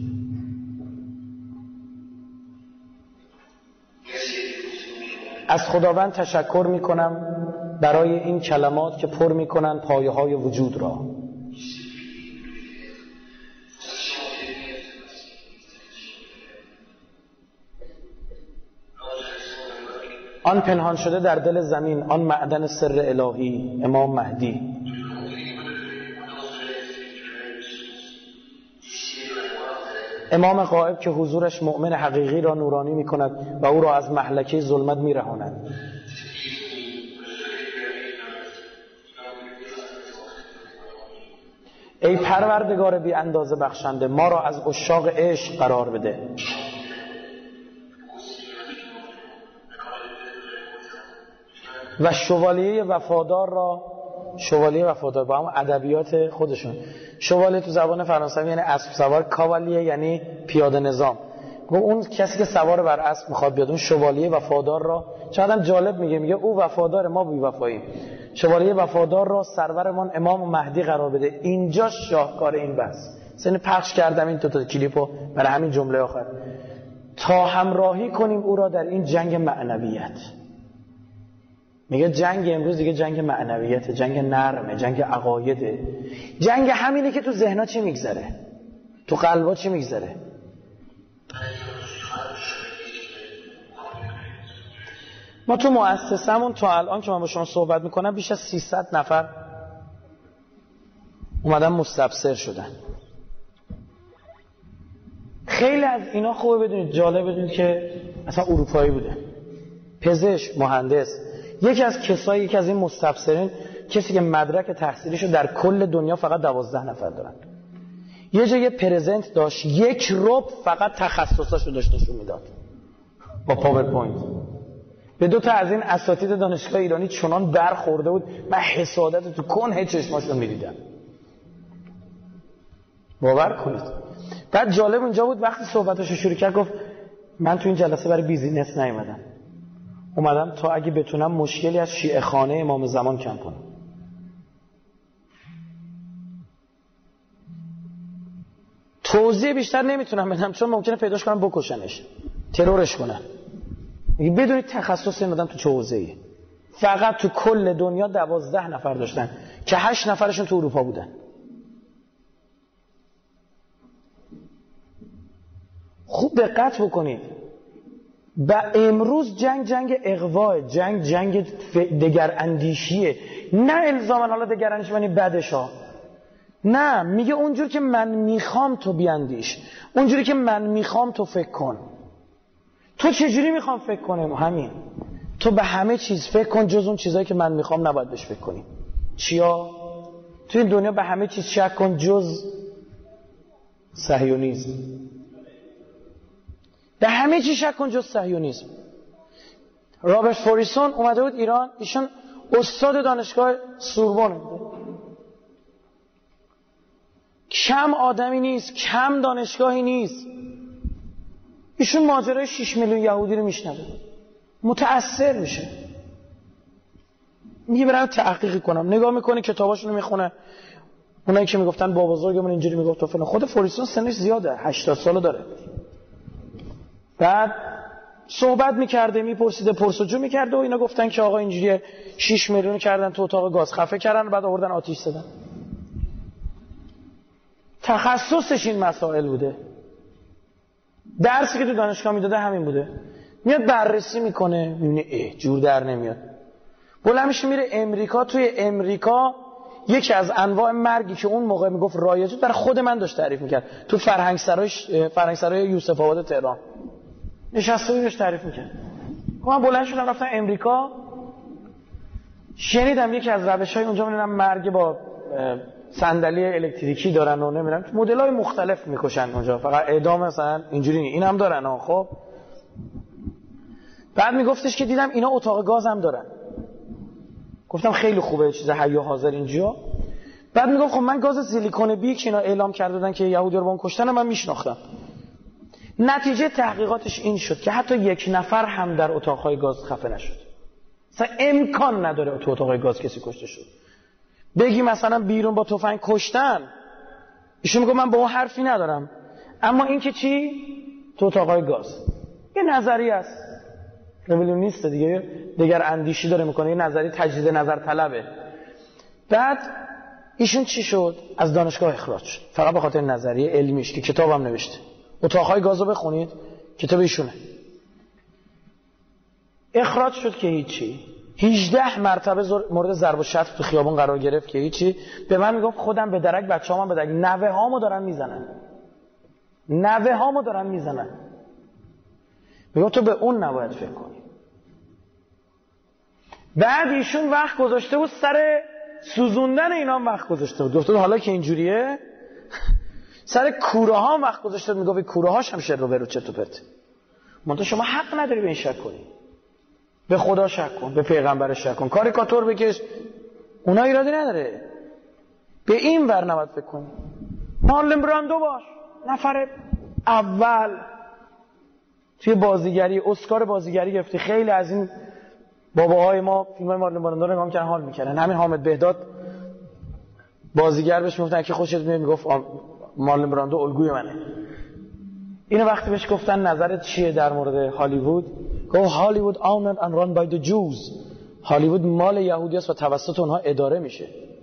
از خداوند تشکر میکنم برای این کلمات که پر میکنن پایه های وجود را. آن پنهان شده در دل زمین، آن معدن سر الهی امام مهدی. امام غائب که حضورش مؤمن حقیقی را نورانی می کند و او را از مهلکه ظلمت می رهاند. ای پروردگار بی اندازه بخشنده، ما را از عشاق عشق قرار بده. و شوالیه وفادار را، شوالیه وفادار با هم ادبیات خودشون، شوالیه تو زبان فرانسوی یعنی اسب سوار، کاوالیه یعنی پیاده نظام. اون کسی که سوار بر اسب میخواد بیاد، اون شوالیه وفادار را، چقدر هم جالب میگه او وفادار، ما بی وفاییم. شوالیه وفادار را سرورمان امام مهدی قرار بده. اینجا شاهکار این بحث. سن پخش کردم این دو تا کلیپو برای همین جمله آخر. تا همراهی کنیم او را در این جنگ معنویت. میگه جنگ امروز دیگه جنگ معنویته، جنگ نرمه، جنگ عقایده، جنگ همینه که تو ذهن‌ها چی میگذره، تو قلب‌ها چی میگذره. ما تو مؤسسمون تا الان که من با شما صحبت میکنم بیش از 300 نفر اومدن مستبصر شدن. خیلی از اینا خوبه بدونید، جالب بدونید که اصلا اروپایی بوده، پزشک، مهندس. یکی از این مستبصرین کسی که مدرک تحصیلیشو در کل دنیا فقط 12 نفر دارن. یه جای پرزنت داشت، 1 ربع فقط تخصصاشو داشتشون میداد با پاورپوینت. به 2 تا از این اساتید دانشگاه ایرانی چنان برخورده بود، من حسادت تو کنه چشماشون میدیدم. باور کنید. بعد جالب اونجا بود وقتی صحبتاشو شروع کرد گفت من تو این جلسه برای بیزینس نیومدم، اومدم تا اگه بتونم مشکلی از شیعه خانه امام زمان کم کنم. توضیح بیشتر نمیتونم بدم چون ممکنه پیداش کنم بکشنش، ترورش کنن. بدونید تخصص این آدم تو چه حوزه‌ای. فقط تو کل دنیا 12 نفر داشتن که 8 نفرشون تو اروپا بودن. خوب دقت بکنید. و امروز جنگ اغوا، جنگ دگر اندیشیه. نه الزاما حالا دگر اندیشی یعنی بدش ها، نه، میگه اونجور که من میخوام تو بیاندیش، اونجوری که من میخوام تو فکر کن. تو چجوری میخوام فکر کنم؟ همین. تو به همه چیز فکر کن جز اون چیزایی که من میخوام نباید بهش فکر کنی. چیا؟ تو این دنیا به همه چیز شک کن جز صهیونیسم. به همه چی شک کن جز صهیونیسم. رابرت فوریسون اومده بود ایران، ایشون استاد دانشگاه سوربن بود. کم آدمی نیست، کم دانشگاهی نیست. ایشون ماجرای 6 میلیون یهودی رو میشنوه، متأثر میشه، میگه برام تحقیق کنم. نگاه میکنه کتاباشونو میخونه، اونایی که میگفتن با بزرگمون اینجوری میگفت فلان. خود فوریسون سنش زیاده، 80 سالو داره. بعد صحبت میکرده، میپرسیده، پرسجو میکرده و اینا گفتن که آقا اینجوریه 6 میلیون کردن تو اتاق گاز، خفه کردن، بعد آوردن آتش زدن. تخصصش این مسائل بوده، درسی که تو دانشگاه میداده همین بوده. میاد بررسی میکنه، میبینه جور در نمیاد، بلند میشه میره امریکا. توی امریکا یکی از انواع مرگی که اون موقع میگفت رایجه، برای خود من داشت تعریف میکرد تو فرهنگسرای یوسف آباد تهران نشسته بودش تعریف میکرد. من بلند شدم رفتم امریکا، شنیدم یکی از روش‌های اونجا می‌بینم مرگ با صندلی الکتریکی دارن و نمیدونم مدل‌های مختلف میکشن اونجا، فقط اعدام مثلا اینجوری این هم دارن ها. خب بعد میگفتش که دیدم اینا اتاق گاز هم دارن. گفتم خیلی خوبه، چیز حی و حاضر اینجا. بعد میگفت خب من گاز سیلیکون بی که اینا اعلام کردن که یهودی‌ها رو با اون کشتن من میشناختم. نتیجه تحقیقاتش این شد که حتی یک نفر هم در اتاق‌های گاز خفه نشد. مثلا امکان نداره تو اتاق‌های گاز کسی کشته شد. بگی مثلا بیرون با تفنگ کشتن، ایشون میگه من با اون حرفی ندارم، اما این که چی؟ تو اتاق‌های گاز. یه نظریه است، نمی‌دونم نیست دیگر اندیشی داره میکنه، یه نظری تجدید نظر طلبه. بعد ایشون چی شد؟ از دانشگاه اخراج شد، فقط به خاطر نظریه علمیش که کتابم نوشته. اتاق‌های گازو بخونید، کتاب ایشونه. اخراج شد که هیچی. 18 مرتبه مورد ضرب و شتم تو خیابون قرار گرفت که هیچی. به من میگفت خودم به درک، بچه‌هام به درک، نوه‌هامو دارن میزنن. میگم تو به اون نباید فکر کنی. بعد ایشون وقت گذاشته بود سر سوزوندن اینا، وقت گذاشته بود. گفت حالا که اینجوریه سر کوره ها وقت گذاشته بود. میگفت کوره هاش هم شر رو برو چه تو پرت. منتها شما حق نداری به این شک کنی. به خدا شک کن، به پیغمبر شک کن، کاریکاتور بکش، اونا ایرادی نداره. به این ور نباید فکر کنی. مارلون براندو باش، نفر اول توی بازیگری اسکار بازیگری گرفتی. خیلی از این باباهای ما فیلم مارلون براندو رو نگاه می‌کردن، حال می‌کردن. همین حامد بهداد بازیگر بهش میگفتن که خوشت میاد، میگفت مارلون براندو الگوی منه. اینو وقتی بهش گفتن نظرت چیه در مورد هالیوود، گفت هالیوود owned and run by the Jews. هالیوود مال یهودیاست و توسط اونها اداره میشه.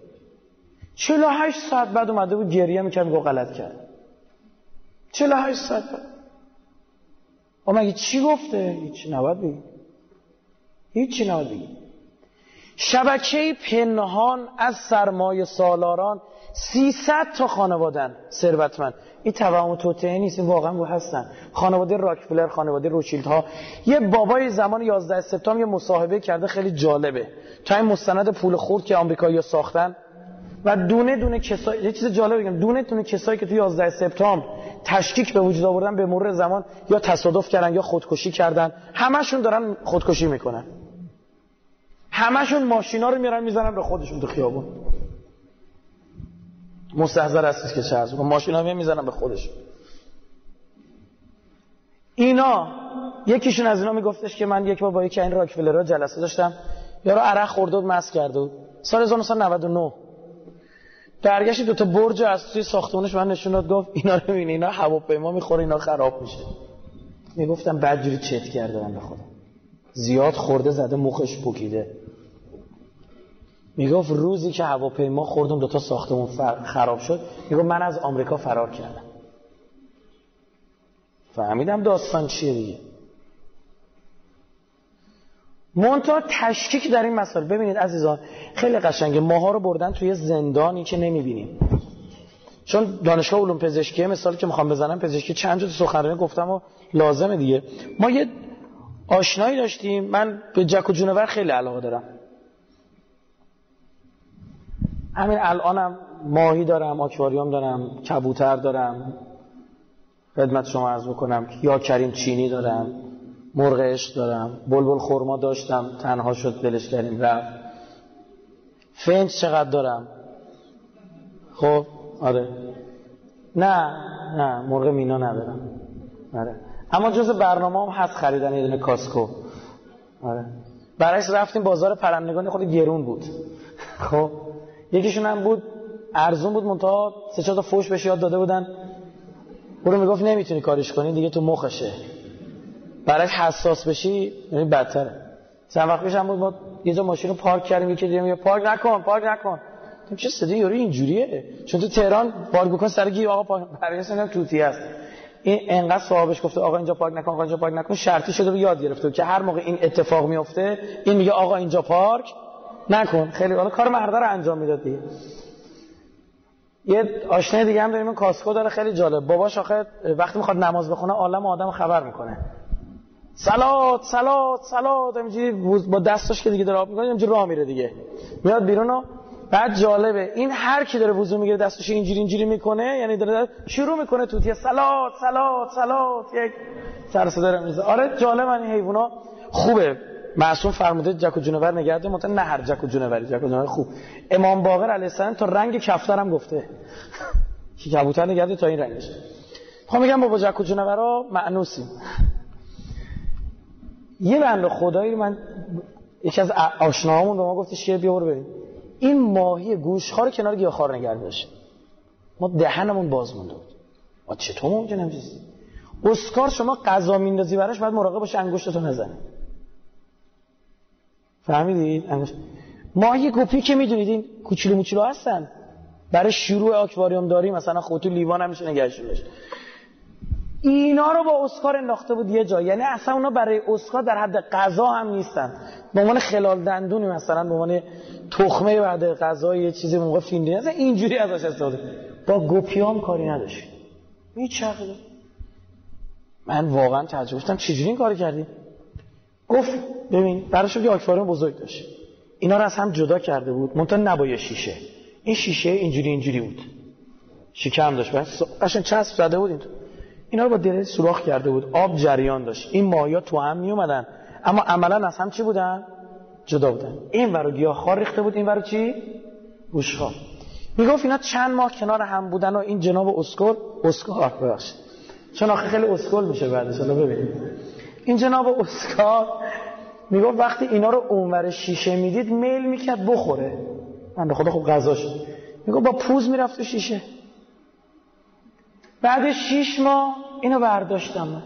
48 ساعت بعد اومده بود گریه می‌کرد، میگفت غلط کرد. 48 ساعت بعد. مگه چی گفته؟ هیچ نباید بگی. هیچی نباید بگی. شبکه پنهان از سرمایه سالاران 300 تا خانوادن ثروتمند. این توهم و توطئه نیست، این واقعا هستن. خانواده راکفلر، خانواده روچیلدها. یه بابای زمان 11 سپتامبر یه مصاحبه کرده خیلی جالبه. تا این مستند پول خورد که آمریکایی‌ها ساختن و دونه دونه کسایی، یه چیز جالب بگم، دونه دونه کسایی که تو 11 سپتامبر تشکیک به وجود آوردن به مرور زمان یا تصادف کردن یا خودکشی کردن، همشون دارن خودکشی میکنن. همشون ماشینا رو میارن میزنن به خودشون تو خیابون. مستحضر هستید که چه عرض میکنم، ماشینا رو میزنن به خودشون. اینا یکیشون از اینا میگفتش که من یک بار با یکی این راکفلرها جلسه داشتم، یارو عرق خورده بود، مست کرده بود. سال 1999 درگشت دو تا برج از توی ساختمونش من نشون داد، گفت اینا رو ببین، اینا هواپیما میخوره، اینا خراب میشه. میگفتم بدجوری چت کرده من به خودم، زیاد خورده زده مخش پوکیده. میگفت روزی که هواپیما خوردم دو تا ساختمون خراب شد، میگفت من از آمریکا فرار کردم. فهمیدم داستان چیه دیگه. منتها تشکیک در این مسائل. ببینید عزیزان خیلی قشنگه، ماها رو بردن توی زندانی که نمیبینیم. چون دانشگاه علوم پزشکی، مثالی که میخوام بزنم پزشکی، چند جا تو سخنرانی گفتم و لازمه دیگه. ما یه آشنایی داشتیم، من به جک و جونور خیلی علاقه دارم. همین الانم ماهی دارم، آکواریوم دارم، کبوتر دارم، خدمت شما عرض بکنم، یا کریم چینی دارم، مرغ عشق دارم، بلبل خرما داشتم تنها شد دلش کردیم رفت. فنج چقدر دارم. خب آره نه مرغ مینا ندارم. آره. اما جز برنامه هم هست خریدن یه دونه کاسکو. آره. برایش رفتیم بازار پرندگان، خود گرون بود. خب یکیشون هم بود ارزون بود، منتها 3-4 تا فوش بهش یاد داده بودن، اون میگفت نمیتونی کارش کنی دیگه، تو مخشه، برایش حساس بشی یعنی بدتره. چند وقت پیش هم بود ما یه جا ماشین رو پارک کردیم، یکی دیگه میگه پارک نکن. چه صدایی یارو اینجوریه؟ چون تو تهران پارک بکن سر گیر آقا پارک، برایش اینم توتی است. این انقدر صاحبش گفته آقا اینجا پارک نکن، شرطی شده رو یاد گرفته که هر موقع این اتفاق میفته این میگه آقا اینجا پارک نکن. خیلی حالا کار مردا رو انجام میداد دیگه. یه آشنای دیگه هم داریم، کاسکو داره، خیلی جالب. باباش آخه وقتی میخواد نماز بخونه عالم آدم خبر میکنه، صلات همینجوری با دستاش که دیگه داره آب میکنه همینجوری راه میره دیگه، میاد بیرون و بعد جالبه این هر کی داره وضو میگیره دستش اینجوری میکنه، یعنی داره شروع میکنه توتی صلات یک سر صدا داره میزنه. آره جالب این حیونا خوبه. معصوم فرموده جک و جونور نگرده، متن نه هر جک و جونور خوب. امام باقر علیه السلام تا رنگ کفتر هم گفته که کبوتر نگرده تا این رنگش. خب میگم بابا جک و جونورا مأنوسیم. یه بنده خدایی من یکی از آشناهامون به ما گفتش که بیا برو بریم این ماهی گوشخوار کنار گیاهخوار نگرد داشت. ما دهنمون باز مونده بود. ما چطور ممکنه همین چیزی؟ اسکار شما غذا میندازی براش بعد مراقب باش انگشتتو نزنه. فهمیدید؟ ماهی گوپی که میدونید این کوچولو موچولو هستن، برای شروع آکواریوم داری مثلا خودتو لیوان هم میشه نگهشون بشه. اینا رو با اسکار انداخته بود یه جا، یعنی اصلا اونا برای اسکار در حد غذا هم نیستن، به عنوان خلال دندونی مثلا به عنوان تخمه بعد غذا یه چیزی موقع فیندی اصلا اینجوری ازش استفاده. با گوپیام کاری نداشت. میچرخه. من واقعا تعجب کردم چجوری این کارو کردی؟ گفت ببین براش یه آکواریوم بزرگ داشت، اینا رو از هم جدا کرده بود، منتها نباید شیشه. این شیشه اینجوری بود، شکم داشت، بس قشنگ چسب زده بود اینا رو با دره سوراخ کرده بود، آب جریان داشت، این ماهیا تو هم می اومدن اما عملا از هم چی بودن؟ جدا بودن. این ورو گیاهخوار ریخته بود، این ورو چی؟ گوشخوار. میگفت اینا چند ماه کنار هم بودن و این جناب اسکار ببخشید چون آخه خیلی اسکول میشه بعدش. حالا ببینید این جناب اسکار میگفت وقتی اینا رو اونور شیشه میدید میل میکرد بخوره. من به خدا خوب غذاش میگفت با پوز میرفت تو شیشه. بعد 6 ماه اینو برداشتم.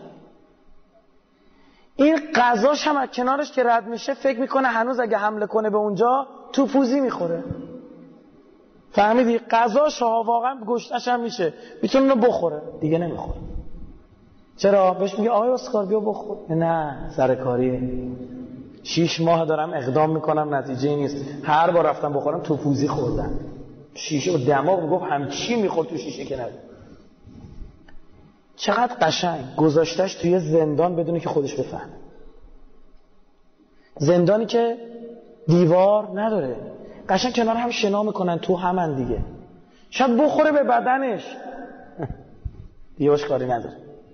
این غذاش هم از کنارش که رد میشه فکر میکنه هنوز اگه حمله کنه به اونجا تو پوزی میخوره. فهمیدی؟ غذاش ها واقعا گوشتش هم میشه، میتونه اینو بخوره، دیگه نمیخوره. چرا؟ بهش میگه آقای اسکار بیا بخور. نه سرکاریه. 6 ماه دارم اقدام میکنم نتیجه نیست. هر بار رفتم بخورم تو پوزی خوردم. شیشه و دماغ میگفت همچی میخورد تو شیشه که نده. چقدر قشنگ گذاشتش توی زندان بدونی که خودش بفهمه. زندانی که دیوار نداره، قشنگ کنار هم شنا میکنن تو همن دیگه. شاید بخوره به بدنش دیگه باش کاری نداره.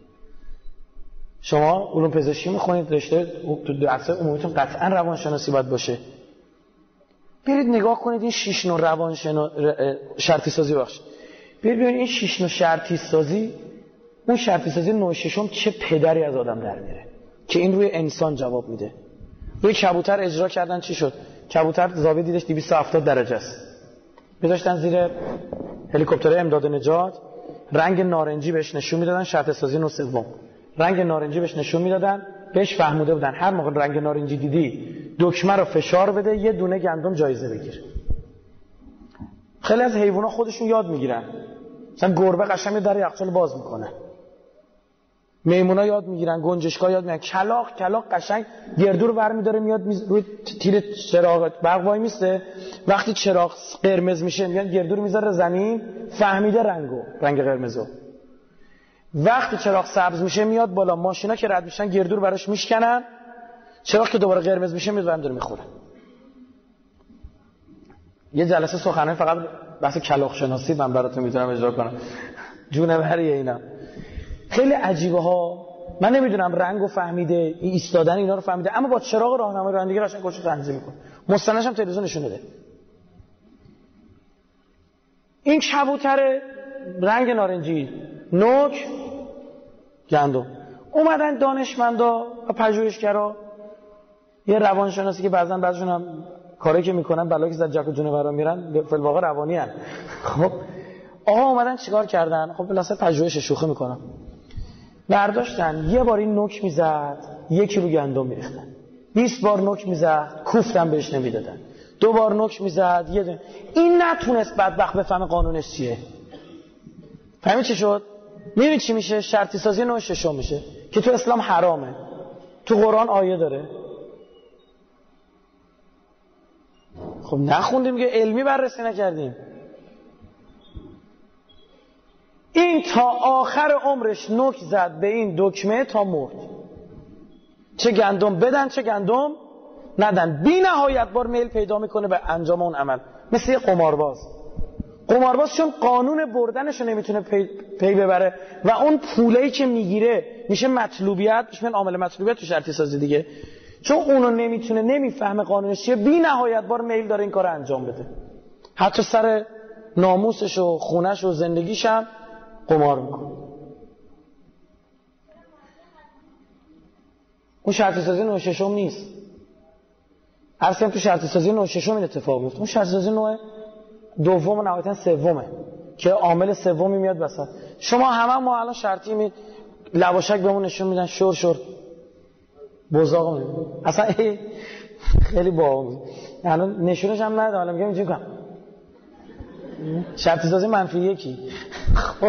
شما علوم پزشکی میخونید، رشته تو درس عمومیتون قطعا روانشناسی باید باشه. برید نگاه کنید این 6 نوع شرطی سازی بخش. برید ببینید این 6 نوع شرطی سازی، اون شرطی سازی نوع ششم چه پدری از آدم در میاره که این روی انسان جواب میده. روی کبوتر اجرا کردن چی شد؟ کبوتر زاویه دیدش 270 درجه است. میذاشتن زیر هلیکوپتر امداد نجات، رنگ نارنجی بهش نشون میدادن، شرط سازی نوع سوم. رنگ نارنجی بهش نشون میدادن، بهش فهموده بودن هر موقع رنگ نارنجی دیدی دکمه رو فشار بده، یه دونه گندم جایزه بگیر. خیلی از حیونا خودشون یاد میگیرن. مثلا گربه قشنگ در یخچال باز میکنه. میمونا یاد میگیرن، گنجشکا یاد میگیرن. کلاغ قشنگ گردو رو برمی‌داره میاد روی تیر چراغ برق وای میسته، وقتی چراغ قرمز میشه میاد گردو رو میذاره زمین، فهمیده رنگ قرمزو. وقتی چراغ سبز میشه میاد بالا، ماشینا که رد میشن گردو رو براش میشکنن، چراغ که دوباره قرمز میشه میاد برام داره میخوره. یه جلسه سخنرانی فقط بحث کلاغ شناسی من براتون میتونم اجرا کنم. جونوریه اینا. خیلی عجیبه ها. من نمیدونم رنگو فهمیده، ایستادن اینا رو فهمیده، اما با چراغ راهنمایی رانندگی قشنگ گوشو تنظیم میکنه. مستندش هم تلویزیون نشون داده. این کبوتر رنگ نارنجی، نوک گندم. اومدن دانشمندا و پژوهشگرا، یه روانشناسی که بعضیشون هم کاری که میکنن بلایی که زد جک و جونورا میرن فی الواقع روانی ان. خب آقا اومدن چیکار کردن؟ خب بلاسه پژوهش شوخی میکنن، برداشتن یه بار این نوک میزد یکی رو گندم میریختن، 20 بار نوک میزد کوفتن بهش نمیدادن، 2 بار نوک میزد یه دونه. این نتونست بدبخت بفهمه قانونش چیه. فهمی چی شد؟ میبینی چی میشه؟ شرطی سازی نوع ششم میشه که تو اسلام حرامه، تو قرآن آیه داره. خب نخوندیم که علمی بررسی نکردیم. این تا آخر عمرش نوک زد به این دکمه تا مرد، چه گندم بدن چه گندم ندن، بی نهایت بار میل پیدا میکنه به انجام اون عمل. مثل یه قمارباز چون قانون بردنشو نمیتونه پی ببره و اون پولهی که میگیره میشه مطلوبیت، میشه عامل مطلوبیت تو شرطی سازی دیگه، چون اونو نمیتونه، نمیفهمه قانونش چیه، بی نهایت بار میل داره این کار انجام بده، حتی سر ناموسش و خونش و زندگیش هم قمار میکنه. اون شرطی سازی نوع ششم نیست. اصلا تو شرطی سازی نوع ششم این اتفاق میفته. اون شرطی سازی نوع دوم و نهایتاً سومه که عامل سومی میاد وسط. شما ما الان شرطی می لواشک بهمون نشون میدن شور بزاق میدن، اصلا خیلی باحال، یعنی نشونش هم ندادم، حالا میگم اینجوری کنم شرطی سازی -1. خب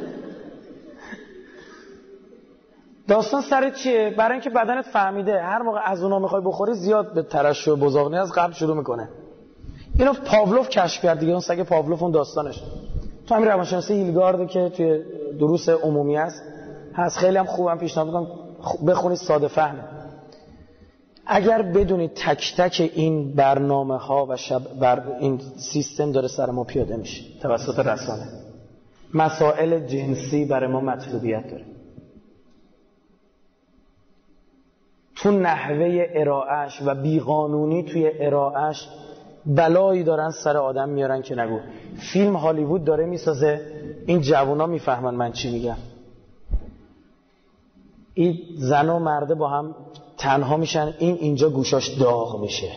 داستان سر چیه؟ برای اینکه بدنت فهمیده هر موقع از اونا میخوای بخوری زیاد به ترشح و بزاقنی از قبل شروع میکنه. اینو پاولوف کشف کرد دیگه، اون سگ پاولوف، اون داستانش تو همین روانشناسی هیلگارد که توی دروس عمومی هست خیلی هم خوبم پیشنهاد میکنم بخونید، ساده فهمه. اگر بدونید تک تک این برنامه ها و این سیستم داره سر ما پیاده میشه توسط رسانه، مسائل جنسی برای ما مطلوبیت داره، تو نحوه ارائهش و بیقانونی توی ارائهش بلایی دارن سر آدم میارن که نگو. فیلم هالیوود داره میسازه، این جوونا میفهمن من چی میگم، این زن و مرده با هم تنها میشن، این اینجا گوشاش داغ میشه،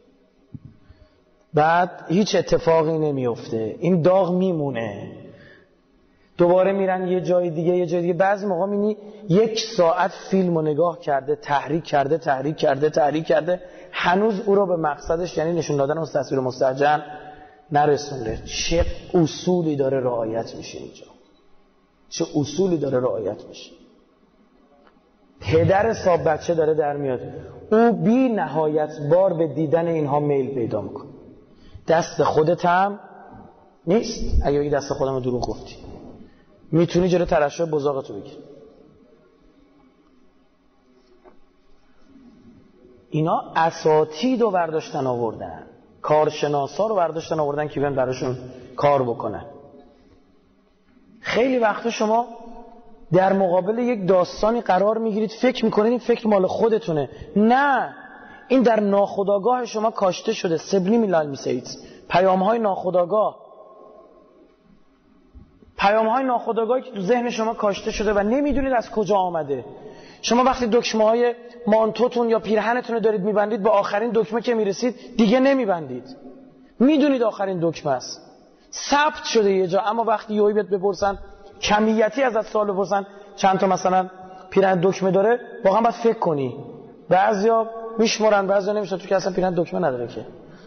بعد هیچ اتفاقی نمیفته، این داغ میمونه، دوباره میرن یه جای دیگه. بعضی موقع میبینی 1 ساعت فیلمو نگاه کرده، تحریک کرده، هنوز او رو به مقصدش، یعنی نشون دادن اون تصویر مستهجن، نرسونده. چه اصولی داره رعایت میشه اینجا، چه اصولی داره رعایت میشه. پدر صاحب بچه داره در میاد، او بی نهایت بار به دیدن اینها میل پیدا میکنه. دست خودت هم نیست، اگه بگی دست خودم رو دروغ گفتی، میتونی جلو ترشح بزاقتو بگیر. اینا اساتید رو برداشتن آوردن، کارشناسا رو برداشتن آوردن که بیان براشون کار بکنن. خیلی وقتا شما در مقابل یک داستانی قرار میگیرید، فکر میکنید این فکر مال خودتونه، نه، این در ناخودآگاه شما کاشته شده. سبلیمینال میسیدز، پیام‌های ناخودآگاهی که تو ذهن شما کاشته شده و نمیدونید از کجا آمده. شما وقتی دکمه‌های مانتوتون یا پیرهنتون رو دارید میبندید، به آخرین دکمه که میرسید دیگه نمیبندید، میدونید آخرین دکمه است، ثبت شده یه جا. اما وقتی یهو بهت بپرسن، کمیتی ازت سوال بپرسن چند تا مثلا پیرهن دکمه داره، واقعا باید فکر کنی. بعضیا میشمرن، بعضیا نمیشه، تو که اصلا پیرهن دکمه نداره که.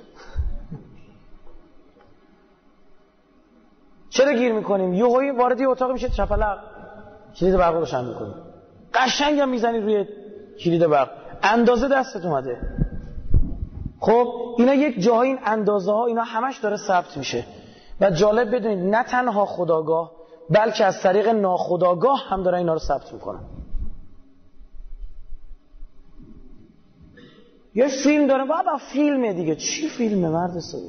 چرا گیر میکنیم؟ یهویی وارد یه اتاق میشه، چپلق کلید برق رو روشن میکنی، قشنگم میزنی روی کلید برق، اندازه دستت اومده. خب اینا یک جاهای، این اندازه ها اینا همش داره ثبت میشه. و جالب بدونید نه تنها خودآگاه بلکه از طریق ناخودآگاه هم دارن اینا رو ثبت میکنن. یه فیلم داره، بابا فیلمه دیگه، چی فیلمه مرد سایی؟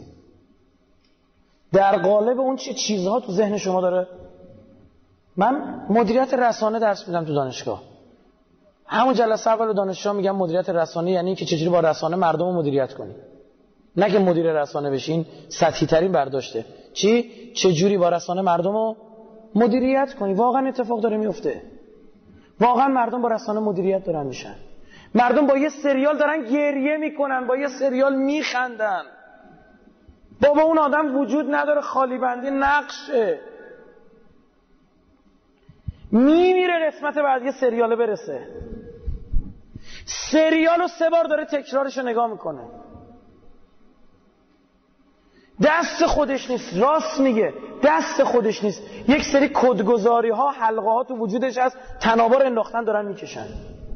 در قالب اون چه چیزها تو ذهن شما داره. من مدیریت رسانه درس میدم تو دانشگاه. همون جلسه اول دانشجو میگم مدیریت رسانه یعنی که چجوری با رسانه مردم رو مدیریت کنی، نه که مدیر رسانه بشین. سطحی ترین برداشته چجوری با رسانه مردم رو مدیریت کنی. واقعا اتفاق داره میفته. واقعا مردم با رسانه مدیریت دارن میشن. مردم با یه سریال دارن گریه میکنن، با یه سریال میخندن. بابا اون آدم وجود نداره، خالی بندی نقشه. میمیره قسمت بعد یه سریاله برسه، سریالو 3 بار داره تکرارشو نگاه میکنه. دست خودش نیست. راست میگه، دست خودش نیست. یک سری کدگذاری ها، حلقه ها تو وجودش هست، تنابار انداختن دارن میکشن.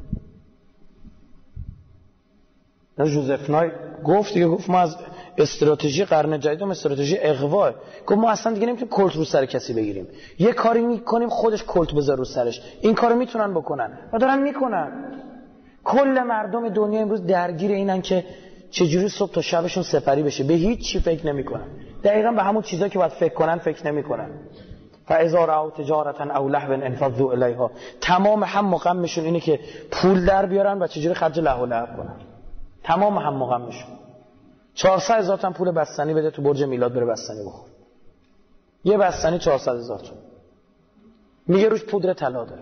جوزف نای گفت دیگه، گفت ما از استراتژی قرن جدیدم استراتژی اغوا، گفت ما اصلا دیگه نمیتونیم کلت رو سر کسی بگیریم. یه کاری میکنیم خودش کلت بذاره رو سرش. این کارو میتونن بکنن و دارن میکنن. کل مردم دنیا امروز درگیر اینن که چجوری صبح تا شبشون سپری بشه، به هیچ چی فکر نمیکنن. دقیقاً به همون چیزا که باید فکر کنن فکر نمیکنن. فاذا رأوا تجارة او لهوا انفضوا الیها. تمام هم و غمشون اینه که پول در بیارن و چجوری خرج لهو و لعب کنن. تمام هم و غمشون 400,000 تومان پول بستنی بده تو برج میلاد بره بستنی بخور. یه بستنی 400,000 تومان. میگه روش پودر طلا داره.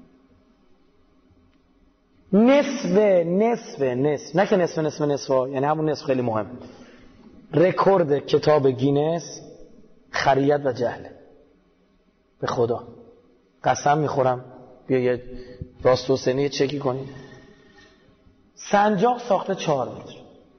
نصف نه که نصف یعنی همون نصف خیلی مهم. رکورد کتاب گینس خریت و جهله. به خدا قسم میخورم. بیا یه راست و سنی چکی کنید. سنجاق ساخته 4 متر،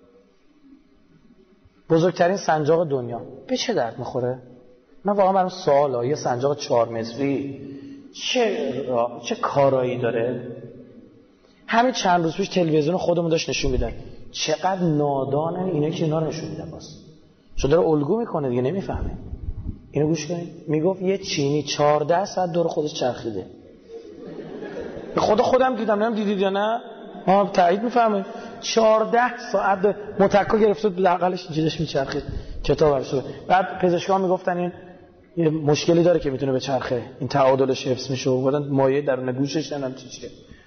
بزرگترین سنجاق دنیا. به چه درد میخوره؟ من واقعا برام سواله. یه سنجاق 4 متری چه کارایی داره؟ همین چند روز پیش تلویزیون خودمون داشت نشون میدن چقدر نادانن اینا که اینا رو نشون میدن. باز شو داره الگو میکنه دیگه، نمیفهمه. اینو گوش کنید. میگفت یه چینی 14 ساعت دور خودش چرخیده. به خدا خودم دیدم، نمیدونم دیدید یا نه؟ ما تایید میفهمه. 14 ساعت متکا گرفته بود بغلش چیزش میچرخید، کتاب برشه. بعد پزشکان میگفتن این یه مشکلی داره که میتونه بچرخه، این تعادلش حفظ میشه و بعدن مایع درون گوشش نمیدونم چیه.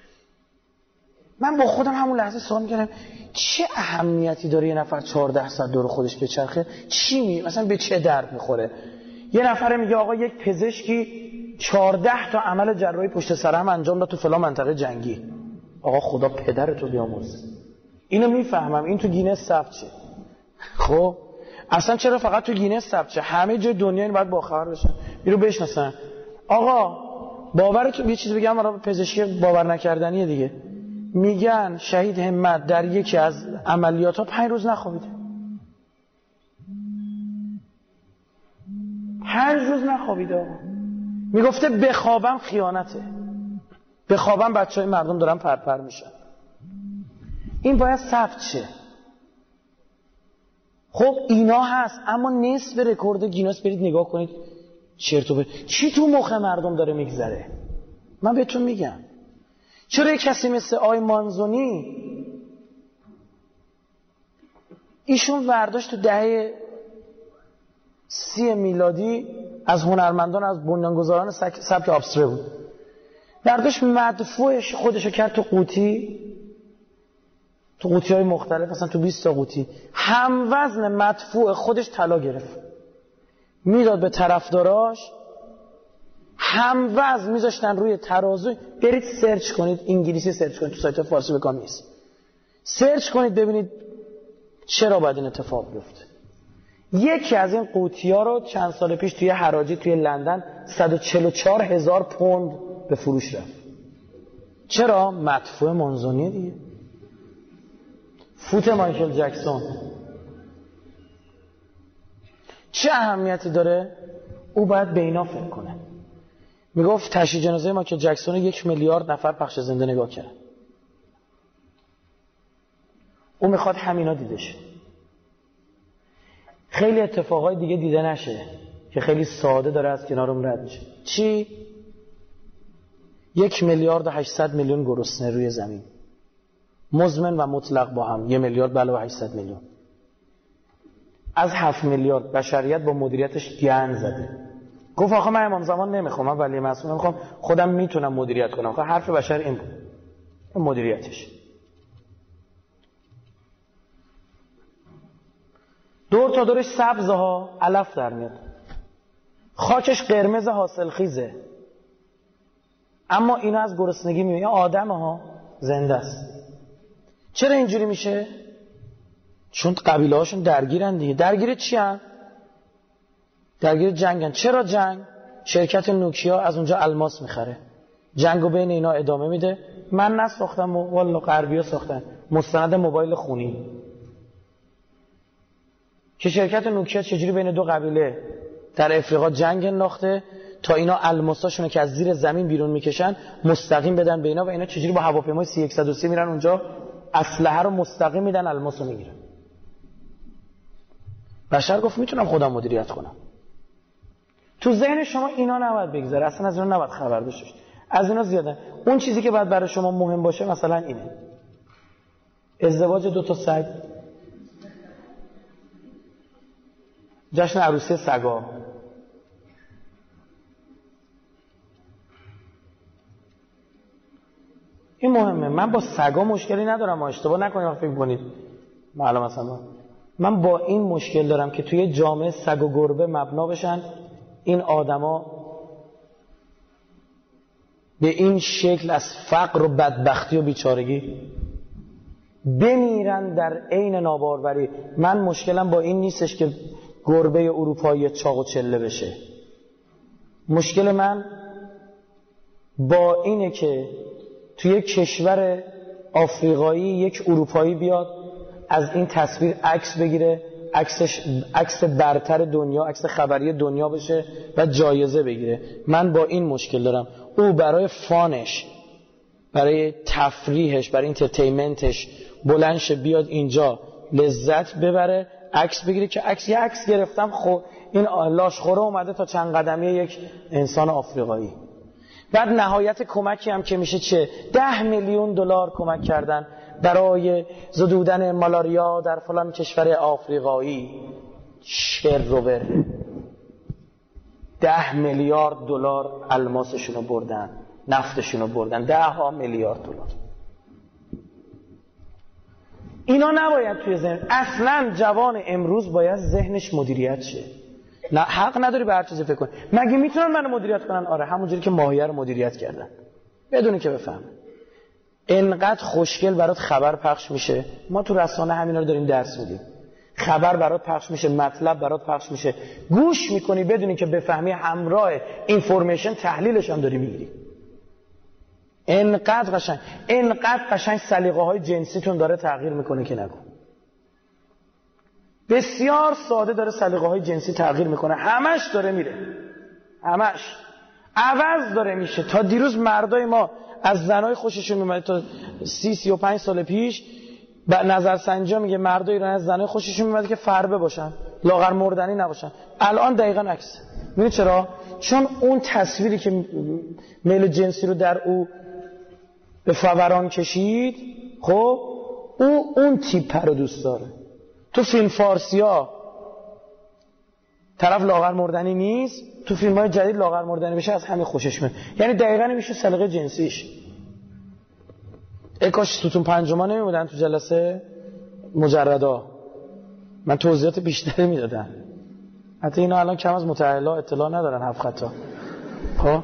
من با خودم همون لحظه سوال می‌کردم چه اهمیتی داره یه نفر 14 ساعت دور خودش بچرخه؟ مثلا به چه درد میخوره؟ یه نفر میگه آقا یک پزشکی 14 تا عمل جراحی پشت سر هم انجام داد تو فلان منطقه جنگی. آقا خدا پدرتو بیامرز. اینو میفهمم. این تو گینس ثبت شه. خب اصلا چرا فقط تو گینس ثبت شه؟ همه جای دنیا این باید باخبر بشن، اینو بشناسن. آقا باورتون یه چیزی بگم برای پزشکی باور نکردنیه دیگه. میگن شهید همت در یکی از عملیات‌ها 5 روز نخوابیده. 5 روز نخوابیده. میگفته بخوابم خیانته، بخوابم بچهای مردم دارن پرپر میشن. این باید ثبت شه. خب اینا هست، اما نصف رکورد گینس برید نگاه کنید چرت و پرت. چی تو مخ مردم داره میگذره؟ من بهتون میگم. چرا یک کسی مثل آی مانزونی، ایشون برداشت تو دهه 30 میلادی از هنرمندان، از بنیانگذاران سبک آبستره بود، برداشت مدفوعش خودشو کرد تو قوطی‌های مختلف، مثلا تو 20 تا قوطی هم وزن مدفوع خودش طلا گرفت، میداد به طرفداراش، هم وزن میذاشتن روی ترازو. برید سرچ کنید، انگلیسی سرچ کنید، تو سایت فارسی بکام نیست، سرچ کنید ببینید چرا باید این اتفاق بیفته. یکی از این قوطی‌ها رو چند سال پیش توی حراجی توی لندن 144,000 پوند به فروش رفت. چرا؟ مدفوع منزونیه دیگه. فوت مایکل جکسون چه اهمیتی داره؟ او باید به اینا فکر کنه. میگفت تشییع جنازه مایکل جکسون 1 میلیارد نفر پخش زنده نگاه کرد. او میخواد همینا دیده شه. خیلی اتفاقای دیگه دیده نشه که خیلی ساده داره از کنارم رد میشه. چی؟ 1 میلیارد و 800 میلیون گرسنه روی زمین، مزمن و مطلق با هم. 1 میلیارد بله و 800 میلیون. از 7 میلیارد بشریت با مدیریتش گند زده. گفت آخه من امام زمان نمیخوام، من ولی معصوم نمیخوام، خودم میتونم مدیریت کنم. آخه حرف بشر این بود، مدیریتش. دور تا دورش سبزه ها علف در میاد. خاکش قرمز حاصلخیزه، اما اینا از گرسنگی میمیرن. آدم ها زنده است. چرا اینجوری میشه؟ چون قبیله هاشون درگیرن دیگه. درگیر چی هن؟ درگیر جنگن. چرا جنگ؟ شرکت نوکیا از اونجا الماس میخره، جنگو بین اینا ادامه میده. من نساختم والله غربیا ساختن مستند موبایل خونی که شرکت نوکیا چجوری بین دو قبیله در افریقا جنگ انداخته تا اینا الماساشونو که از زیر زمین بیرون میکشن مستقیم بدن به اینا و اینا چجوری با هواپیمای C-130 میرن اونجا اسلحه رو مستقیم میدن الماسو میگیرن. بشر گفت میتونم خودم مدیریت کنم. تو ذهن شما اینا نباید بگذره، اصلا از اینا نباید خبر داشته باشید. از اینا زیاده. اون چیزی که باید برای شما مهم باشه مثلا اینه: ازدواج 2 تا سگ، جشن عروسی سگا، این مهمه. من با سگا مشکلی ندارم، اشتباه نکنید فکر کنید معلومه مثلا من با این مشکل دارم که توی جامعه سگ و گربه مبنا بشن، این آدما به این شکل از فقر و بدبختی و بیچارگی بمیرن در عین ناباروری. من مشکلم با این نیستش که گربه اروپایی چاق و چله بشه. مشکل من با اینه که توی کشور آفریقایی یک اروپایی بیاد از این تصویر عکس بگیره، عکس برتر دنیا، عکس خبری دنیا بشه و جایزه بگیره. من با این مشکل دارم. او برای فانش، برای تفریحش، برای انترتینمنتش بلند شه بیاد اینجا لذت ببره، عکس بگیره که یه عکس گرفتم، خب این لاشخوره اومده تا چند قدمی یک انسان آفریقایی. بعد نهایت کمکی هم که میشه چه؟ 10 میلیون دلار کمک کردن برای زدودن مالاریا در فلان کشور آفریقایی. شر رو بره 10 میلیارد دلار الماسشونو بردن، نفتشونو بردن، 10 میلیارد دلار. اینا نباید توی ذهن. اصلا جوان امروز باید ذهنش مدیریت شه. نه حق نداری به هر چیزی فکر کنی. مگه میتونن منو مدیریت کنن؟ آره، همونجوری که ماهیه رو مدیریت کردن بدون که بفهم. انقدر خوشگل برات خبر پخش میشه، ما تو رسانه همینا رو داریم درس میدیم. خبر برات پخش میشه، مطلب برات پخش میشه، گوش میکنی بدونی که بفهمی، همراه اینفورمیشن تحلیلش هم داری میگیری. انقدر قشنگ سلیقه های جنسیتون داره تغییر میکنه که نگو. بسیار ساده داره سلیقه های جنسی تغییر میکنه، همش داره میره، همش عوض داره میشه. تا دیروز مردای ما از زنای خوششون میومد، تا 30-35 سال پیش نظرسنجی میگه مردای ایران از زنای خوششون میومد که فربه باشن، لاغر مردنی نباشن. الان دقیقاً عکس. میدونی چرا؟ چون اون تصویری که میل جنسی رو در او به فوران کشید، خب اون تیپ رو دوست داره. تو فیلم فارسی ها طرف لاغر مردنی نیست، تو فیلم های جدید لاغر مردنی بشه از همین خوشش میاد. یعنی دقیقاً میشه سلیقه جنسیش. ای کاش ستون پنجما نمیبودن تو جلسه مجردا، من توضیحات بیشتری میدادم. حتی اینا الان کم از متأهلا اطلاع ندارن 7 خطا. خب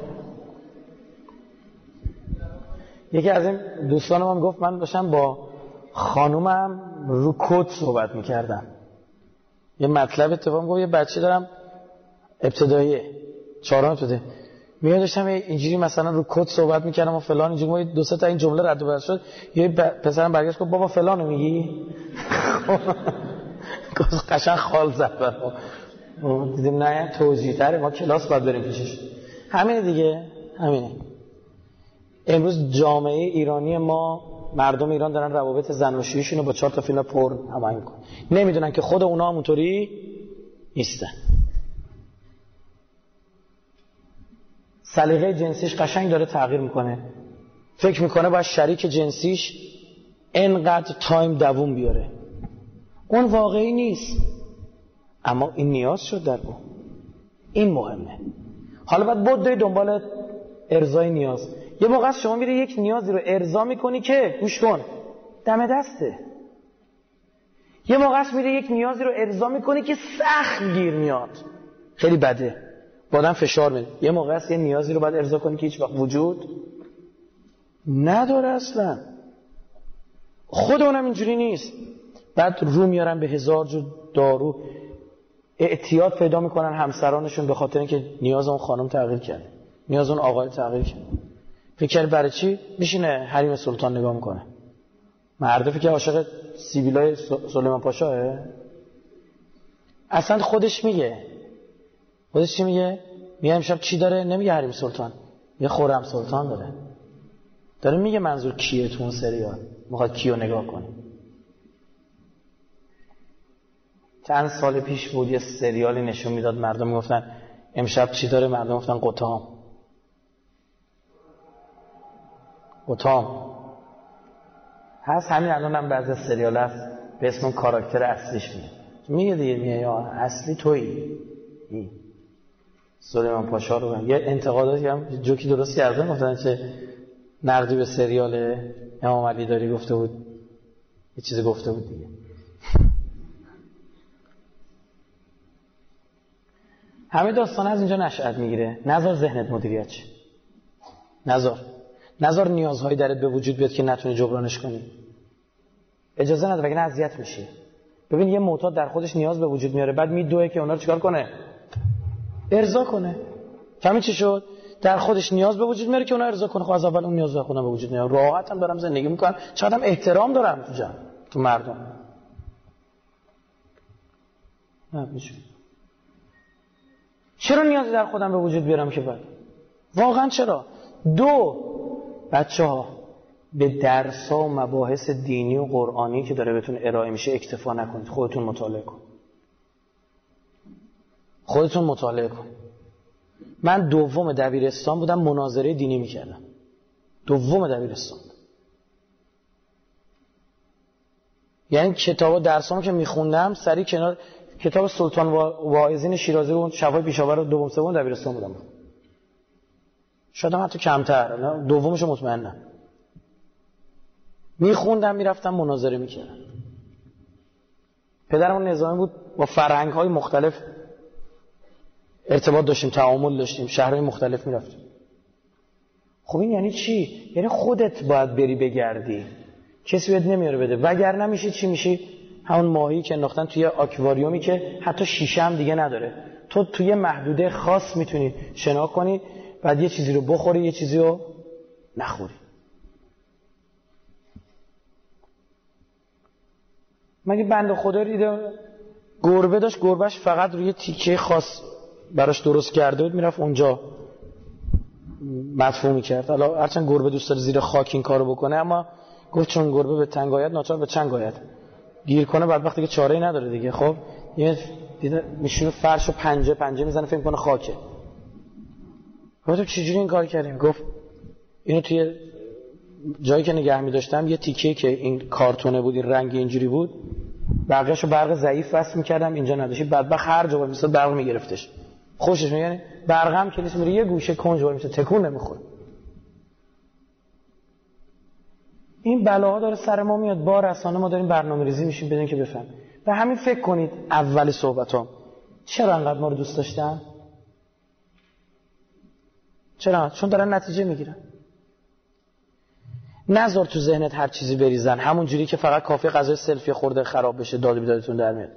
یکی از این دوستانم هم گفت من داشتم با خانومم رو کد صحبت میکردم، یه مطلب اتفاق گفت، یه بچه دارم ابتداییه، 4 ابتدایی، میگم داشتم اینجوری مثلا رو کد صحبت میکردم و فلان، اینجوری 2-3 تا این جمله رد و بدل شد، یه پسرم برگشت گفت بابا فلانو میگی؟ گفت قشنگ خال زد برام. دیدیم نه توضیح تره، ما کلاس باید بریم پیشش. همینه دیگه، همینه. امروز جامعه ایرانی ما، مردم ایران دارن روابط زناشوییشون رو با 4 تا فیلم پورن هماهنگ میکنن. نمیدونن که خود اونا هم اونطوری نیستن. سلیقه جنسیش قشنگ داره تغییر میکنه. فکر میکنه باید شریک جنسیش انقدر تایم دووم بیاره. اون واقعی نیست، اما این نیاز شد در اون. این مهمه. حالا باید بدوی دنبال ارضای نیاز. یه موقع شما میره یک نیازی رو ارضا میکنی که گوش کن دم دسته. یه موقع میره یک نیازی رو ارضا میکنی که سخت گیر میاد، خیلی بده. بعدم فشار میده. یه موقع است یه نیازی رو باید ارضا کنی که هیچ وقت وجود نداره اصلا. خود اونم اینجوری نیست. بعد رو میارن به 1000 جور دارو، اعتیاد پیدا میکنن همسرانشون به خاطر اینکه نیاز اون خانم تغییر کرده، نیاز اون آقای تغییر کرده. فکر برای چی؟ میشینه حریم سلطان نگاه میکنه. مرده فکر عاشق سیبیلای سلیمان پاشاه. اصلا خودش میگه، خودش چی میگه؟ میگه امشب چی داره؟ نمیگه حریم سلطان، یه خرم سلطان داره میگه منظور کیه تو اون سریال، میخواد کیو نگاه کنه. چند سال پیش بود یه سریالی نشون میداد، مردم میگفتن امشب چی داره؟ مردم گفتن قطام هست. همین الان هم بعضی سریال هست به اسم کاراکتر اصلیش میگه دیگه یا اصلی تویی. سلیمان پاشا رو یه انتقاداتی هم جوکی درست کردن، گفتن که نقدی به سریال امام علی داری گفته بود، یه چیزی گفته بود دیگه. همه داستان از اینجا نشأت میگیره. نذار ذهنت مدیریت شه، نذار نیازهای درت به وجود بیاد که نتونی جبرانش کنی. اجازه نده، وگرنه اذیت میشی. ببین یه معتاد در خودش نیاز به وجود میاره، بعد میدوه که اونا رو چیکار کنه؟ ارضا کنه. فهمی چی شد؟ در خودش نیاز به وجود میاره که اونا ارضا کنه. خب از اول اون نیاز خودم به وجود میاره، راحت هم دارم زندگی میکنم، چقدرم احترام دارم تو جمع، تو مردم. نمیشه. چرا نیازی در خودم به وجود بیارم که بعد؟ واقعا چرا؟ بچه‌ها به درس‌ها و مباحث دینی و قرآنی که داره بهتون ارائه میشه اکتفا نکنید، خودتون مطالعه کن. من دوم دبیرستان بودم، مناظره دینی میکردم. دوم دبیرستان. یعنی کتابا درسامو که میخوندم سری کنار کتاب سلطان واعظین شیرازی و شفای پیشاور دوم سوم دبیرستان بودم. شاید حتی کمتر، دومشو مطمئنم. میخوندم، میرفتم مناظره میکردم. پدرمون نظامی بود، با فرهنگ‌های مختلف ارتباط داشتیم، تعامل داشتیم، شهرهای مختلف میرفتیم. خب این یعنی چی؟ یعنی خودت باید بری بگردی، کسی بهت نمیاره بده، وگرنه میشی چی میشی؟ همون ماهی که انداختن توی آکواریومی که حتی شیشه هم دیگه نداره. تو توی محدوده خاص میتونی شنا کنی، بعد یه چیزی رو بخوری، یه چیزی رو نخوری. مگه بنده خدا دیده گربه داشت، گربهش فقط روی تیکه خاص براش درست کرده بود، میرفت اونجا مدفوع میکرد. حالا هرچند گربه دوست داره زیر خاک این کارو بکنه، اما گفت چون گربه به تنگ آید ناچار به چنگ آید، گیر کنه بعد وقتی که چاره‌ای نداره دیگه. خب یه دیده میشونه فرشو پنجه میزنه، فکر کنه خاکه. گفتم چجوری این کار کردیم؟ گفت اینو توی جایی که نگه می‌داشتم یه تیکه که این کارتونه بود، این رنگی اینجوری بود، بقیه‌شو برق ضعیف وصل می‌کردم، اینجا نداشت، بدبخت هر جا وایساد برق می‌گرفتش. خوشش میاد، یعنی برقم که نیست، میره یه گوشه کنج وای میشه، تکون نمیخوره. این بلاها داره سر ما میاد. با رسانه ما داریم برنامه‌ریزی میشیم بدون که بفهم. به همین فکر کنید اول صحبتام چرا انقدر ما رو دوست داشتن؟ چرا؟ چون دارن نتیجه میگیرن. نذار تو ذهنت هر چیزی بریزن، همون جوری که فقط کافی غذای سلفی خورده خراب بشه داد و بیدادتون در میاد.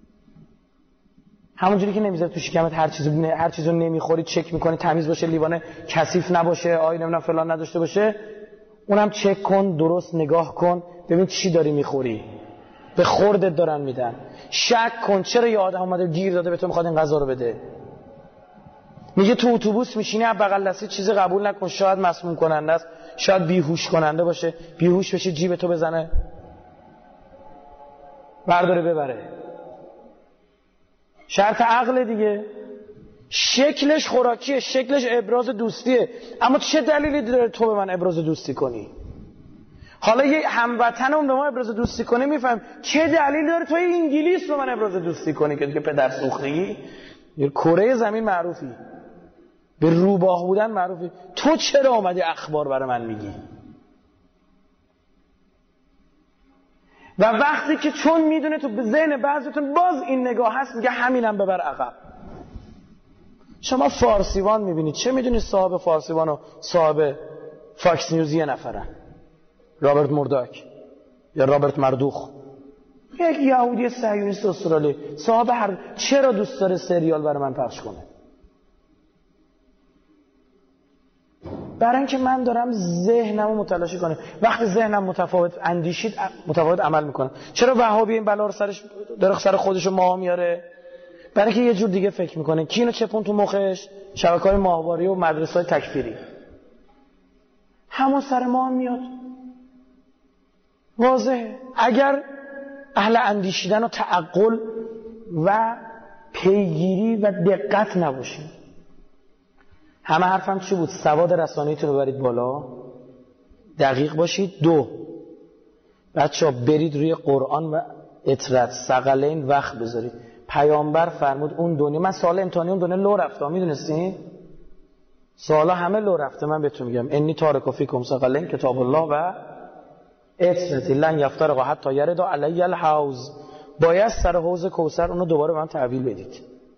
همون جوری که نمیذاری تو شکمت هر چیزو نمیخوری چک میکنی تمیز باشه، لیوان کثیف نباشه، نمیدونم فلان نداشته باشه، اونم چک کن، درست نگاه کن ببین چی داری میخوری، به خوردت دارن میدن. شک کن چرا یه آدم اومده گیر داده به تو میخواد این غذا رو بده. میگه تو اتوبوس میشینی از بغل دستی چیزی قبول نکن، شاید مسموم کننده است، شاید بیهوش کننده باشه، بیهوش بشه جیب تو بزنه برداره ببره. شرط عقل دیگه. شکلش خوراکیه، شکلش ابراز دوستیه، اما چه دلیلی داره تو به من ابراز دوستی کنی؟ حالا یه هموطنم به ما ابراز دوستی کنه، میفهم چه دلیلی داره تو انگلیس به من ابراز دوستی کنی که پدر سوختگی کره زمین معروفی، به روباه بودن معروفی، تو چرا اومدی اخبار برای من میگی؟ و وقتی که چون میدونه تو به ذهن بعضیتون باز این نگاه هست، میگه همینم ببر عقب. شما فارسیوان میبینید، چه میدونید صاحب فارسیوان و صاحب فاکس نیوز یه نفرن؟ رابرت مورداک یا رابرت مردوخ، یک یهودی صهیونیست استرالی صاحب هر. چرا دوست داره سریال برای من پخش کنه؟ برای اینکه من دارم ذهنمو متلاشی کنم. وقتی ذهنم متفاوت اندیشید متفاوت عمل میکنم. چرا وهابی این بلا رو داره سر خودشو ماه میاره؟ برای اینکه یه جور دیگه فکر میکنه. کی اینو چپون تو مخش؟ شبکه‌های ماهواری و مدرسه‌های تکفیری. همون سر ماه میاد. واضحه. اگر اهل اندیشیدن و تعقل و پیگیری و دقت نباشیم. همه حرفم چی بود؟ سواد رسانه‌ایتون رو برید بالا، دقیق باشید. 2 بچه‌ها برید روی قرآن و اطرت ثقلین وقت بذارید. پیامبر فرمود اون دنیا، من سال امتحانی اون دنیا لو رفته، میدونستین؟ سالا همه لو رفته. من بهتون میگم انی تارک فیکم ثقلین کتاب الله و اطرت لن یفترق حتی یرد علی الحوض. باید سر حوض کوثر اونو دوباره به من تحویل بدید.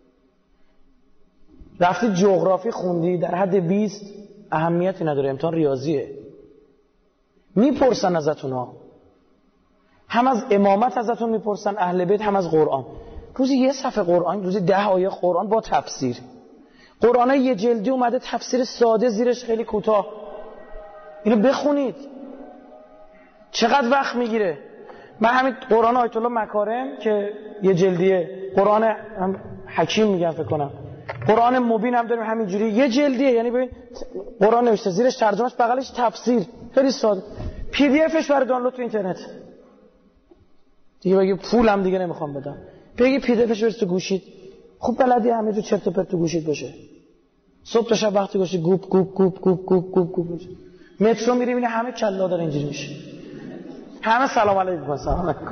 رفتید جغرافی خوندی در حد 20 اهمیتی نداره، امتحان ریاضیه. میپرسن ازتون ها، هم از امامت ازتون میپرسن، اهل بیت، هم از قرآن. روزی یه صفحه قرآن، روزی 10 آیه قرآن با تفسیر. قرآن یه جلدی اومده تفسیر ساده زیرش خیلی کوتاه. اینو بخونید. چقدر وقت میگیره؟ من همین قرآن آیت الله مکارم که یه جلدیه، قرآن هم حکیم میگن فکر کنم، قرآن مبین هم داریم همینجوری یه جلدیه. یعنی ببین قرآن نوشته زیرش ترجمهش بغلش تفسیر، خیلی ساده. پی دی افش برای دانلود تو اینترنت. دیگه بگی پولم دیگه نمیخوام بدم، بگی پی دی افش برس تو گوشید. خوب بلدی همه جو چرت و پرت تو گوشید باشه. صبح تا شب وقتی گوشی گوپ گوپ گوپ گوپ گوپ گوپ گوپ. مترو میری میبینی همه کلا داره اینجوری میشه. همه سلام علیکم سلام علیکم.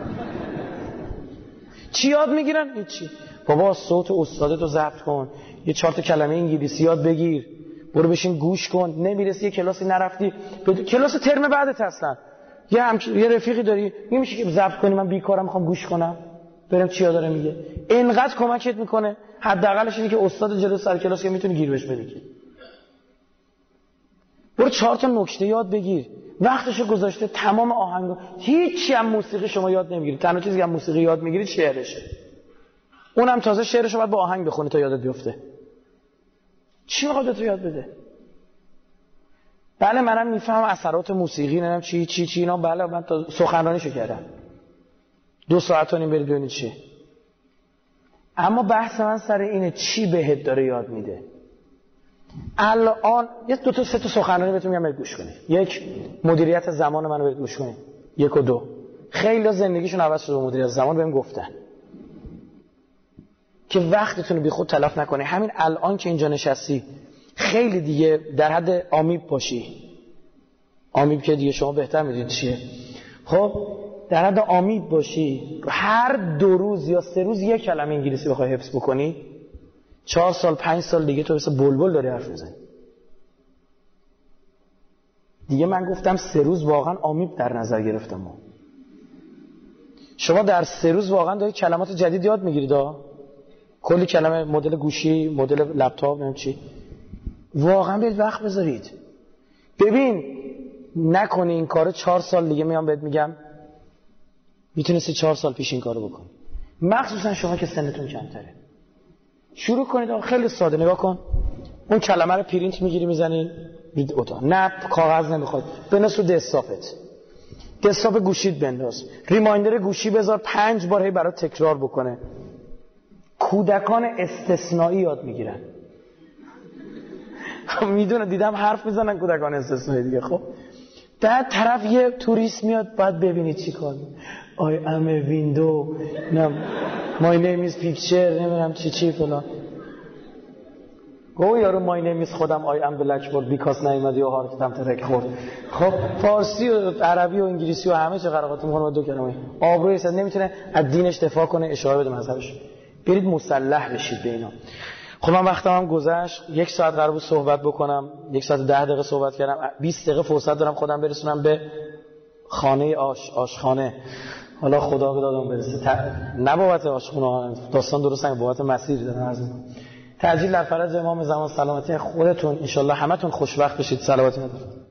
چی یاد میگیرن؟ هیچی. بابا صوت استادتو ضبط کن، یه 4 تا کلمه انگلیسی یاد بگیر، برو بشین گوش کن. نمیرسی یه کلاسی نرفتی، کلاس ترم بعدت اصلا یه رفیقی داری نمیشه که ضبط کنی، من بیکارم میخوام گوش کنم برم چیا داره میگه. اینقدر کمکت میکنه. حداقلش اینه که استاد جلو سر کلاس که میتونی گیر بهش بدی. برو 4 تا نکته یاد بگیر. وقتشو گذاشته تمام آهنگا. هیچی هم موسیقی شما یاد نمیگیری. تنها چیزی که هم موسیقی یاد میگیری شعرشه. اونم تازه شعرشو باید با آهنگ بخونی تا یادت بیفته. چی میخواد تو یاد بده؟ بله منم میفهمم اثرات موسیقی، نمیدونم چی اینا. بله من تا سخنرانیشو کردم 2 ساعت و نیم برید ببینید چی. اما بحث من سر اینه چی بهت داره یاد میده. الان 2 تا 3 تا سخنرانی بهتون میگم برید گوش کنید. 1 مدیریت زمان منو برید گوش کنید. 1 و 2 خیلی زندگیشون عوض شده با مدیریت زمان. بهم گفتن که وقتتون رو بی خود تلف نکنی. همین الان که اینجا نشستی خیلی دیگه در حد آمیب باشی. آمیب که دیگه شما بهتر میدونید چیه. خب در حد آمیب باشی. هر 2 روز یا 3 روز 1 کلمه انگلیسی بخوای حفظ بکنی، 4 سال 5 سال دیگه تو مثل بلبل داری حرف میزنی. دیگه من گفتم 3 روز واقعا آمیب در نظر گرفتم. شما در 3 روز واقعا داری کلمات جدید یاد میگیرید. کلی کلمه، مدل گوشی، مدل لپتاپ، نمیدونم چی. واقعا باید وقت بذارید. ببین نکنی این کارو 4 سال دیگه میام بهت میگم میتونستی 4 سال پیش این کارو بکنی. مخصوصا شما که سنتون کمتره. شروع کنید. خیلی ساده. نگاه کن، اون کلمه رو پرینت میگیری میزنی اتاق. نه کاغذ نمیخواد، بنویس رو دسکتاپت. دسکتاپ گوشیت بنداز. ریمایندر گوشی بذار 5 بار هی برات تکرار بکنه. کودکان استثنایی یاد میگیرن. میدونه دیدم حرف میزنن کودکان استثنایی دیگه. خب بعد طرف یه توریست میاد، باید ببینید چی کار I am a window، my name is picture، نمیدونم چی فلان. گو یارو my name is خودم I am blackboard because نیومدی و هارتم ترک خورد. خب فارسی و عربی و انگلیسی و همه چه قراقات میکنه با 2 کلمه. آبروی اصلا نمیتونه از دینش دفاع کنه، اشاره بده مذهبش. برید مسلح بشید به اینا. خب من وقتم هم گذشت. 1 ساعت قرار بود صحبت بکنم، 1 ساعت 10 دقیقه صحبت کردم. 20 دقیقه فرصت دارم خودم برسونم به خانه آشخانه. حالا خدا به دادم برسه. نه بابت آشخانه، داستان درست نگه، بابت مسیر دارم عرض می‌کنم. تعجیل در فرج امام زمان سلامتی خودتون، انشالله همتون خوشبخت بشید. صلوات ندارید.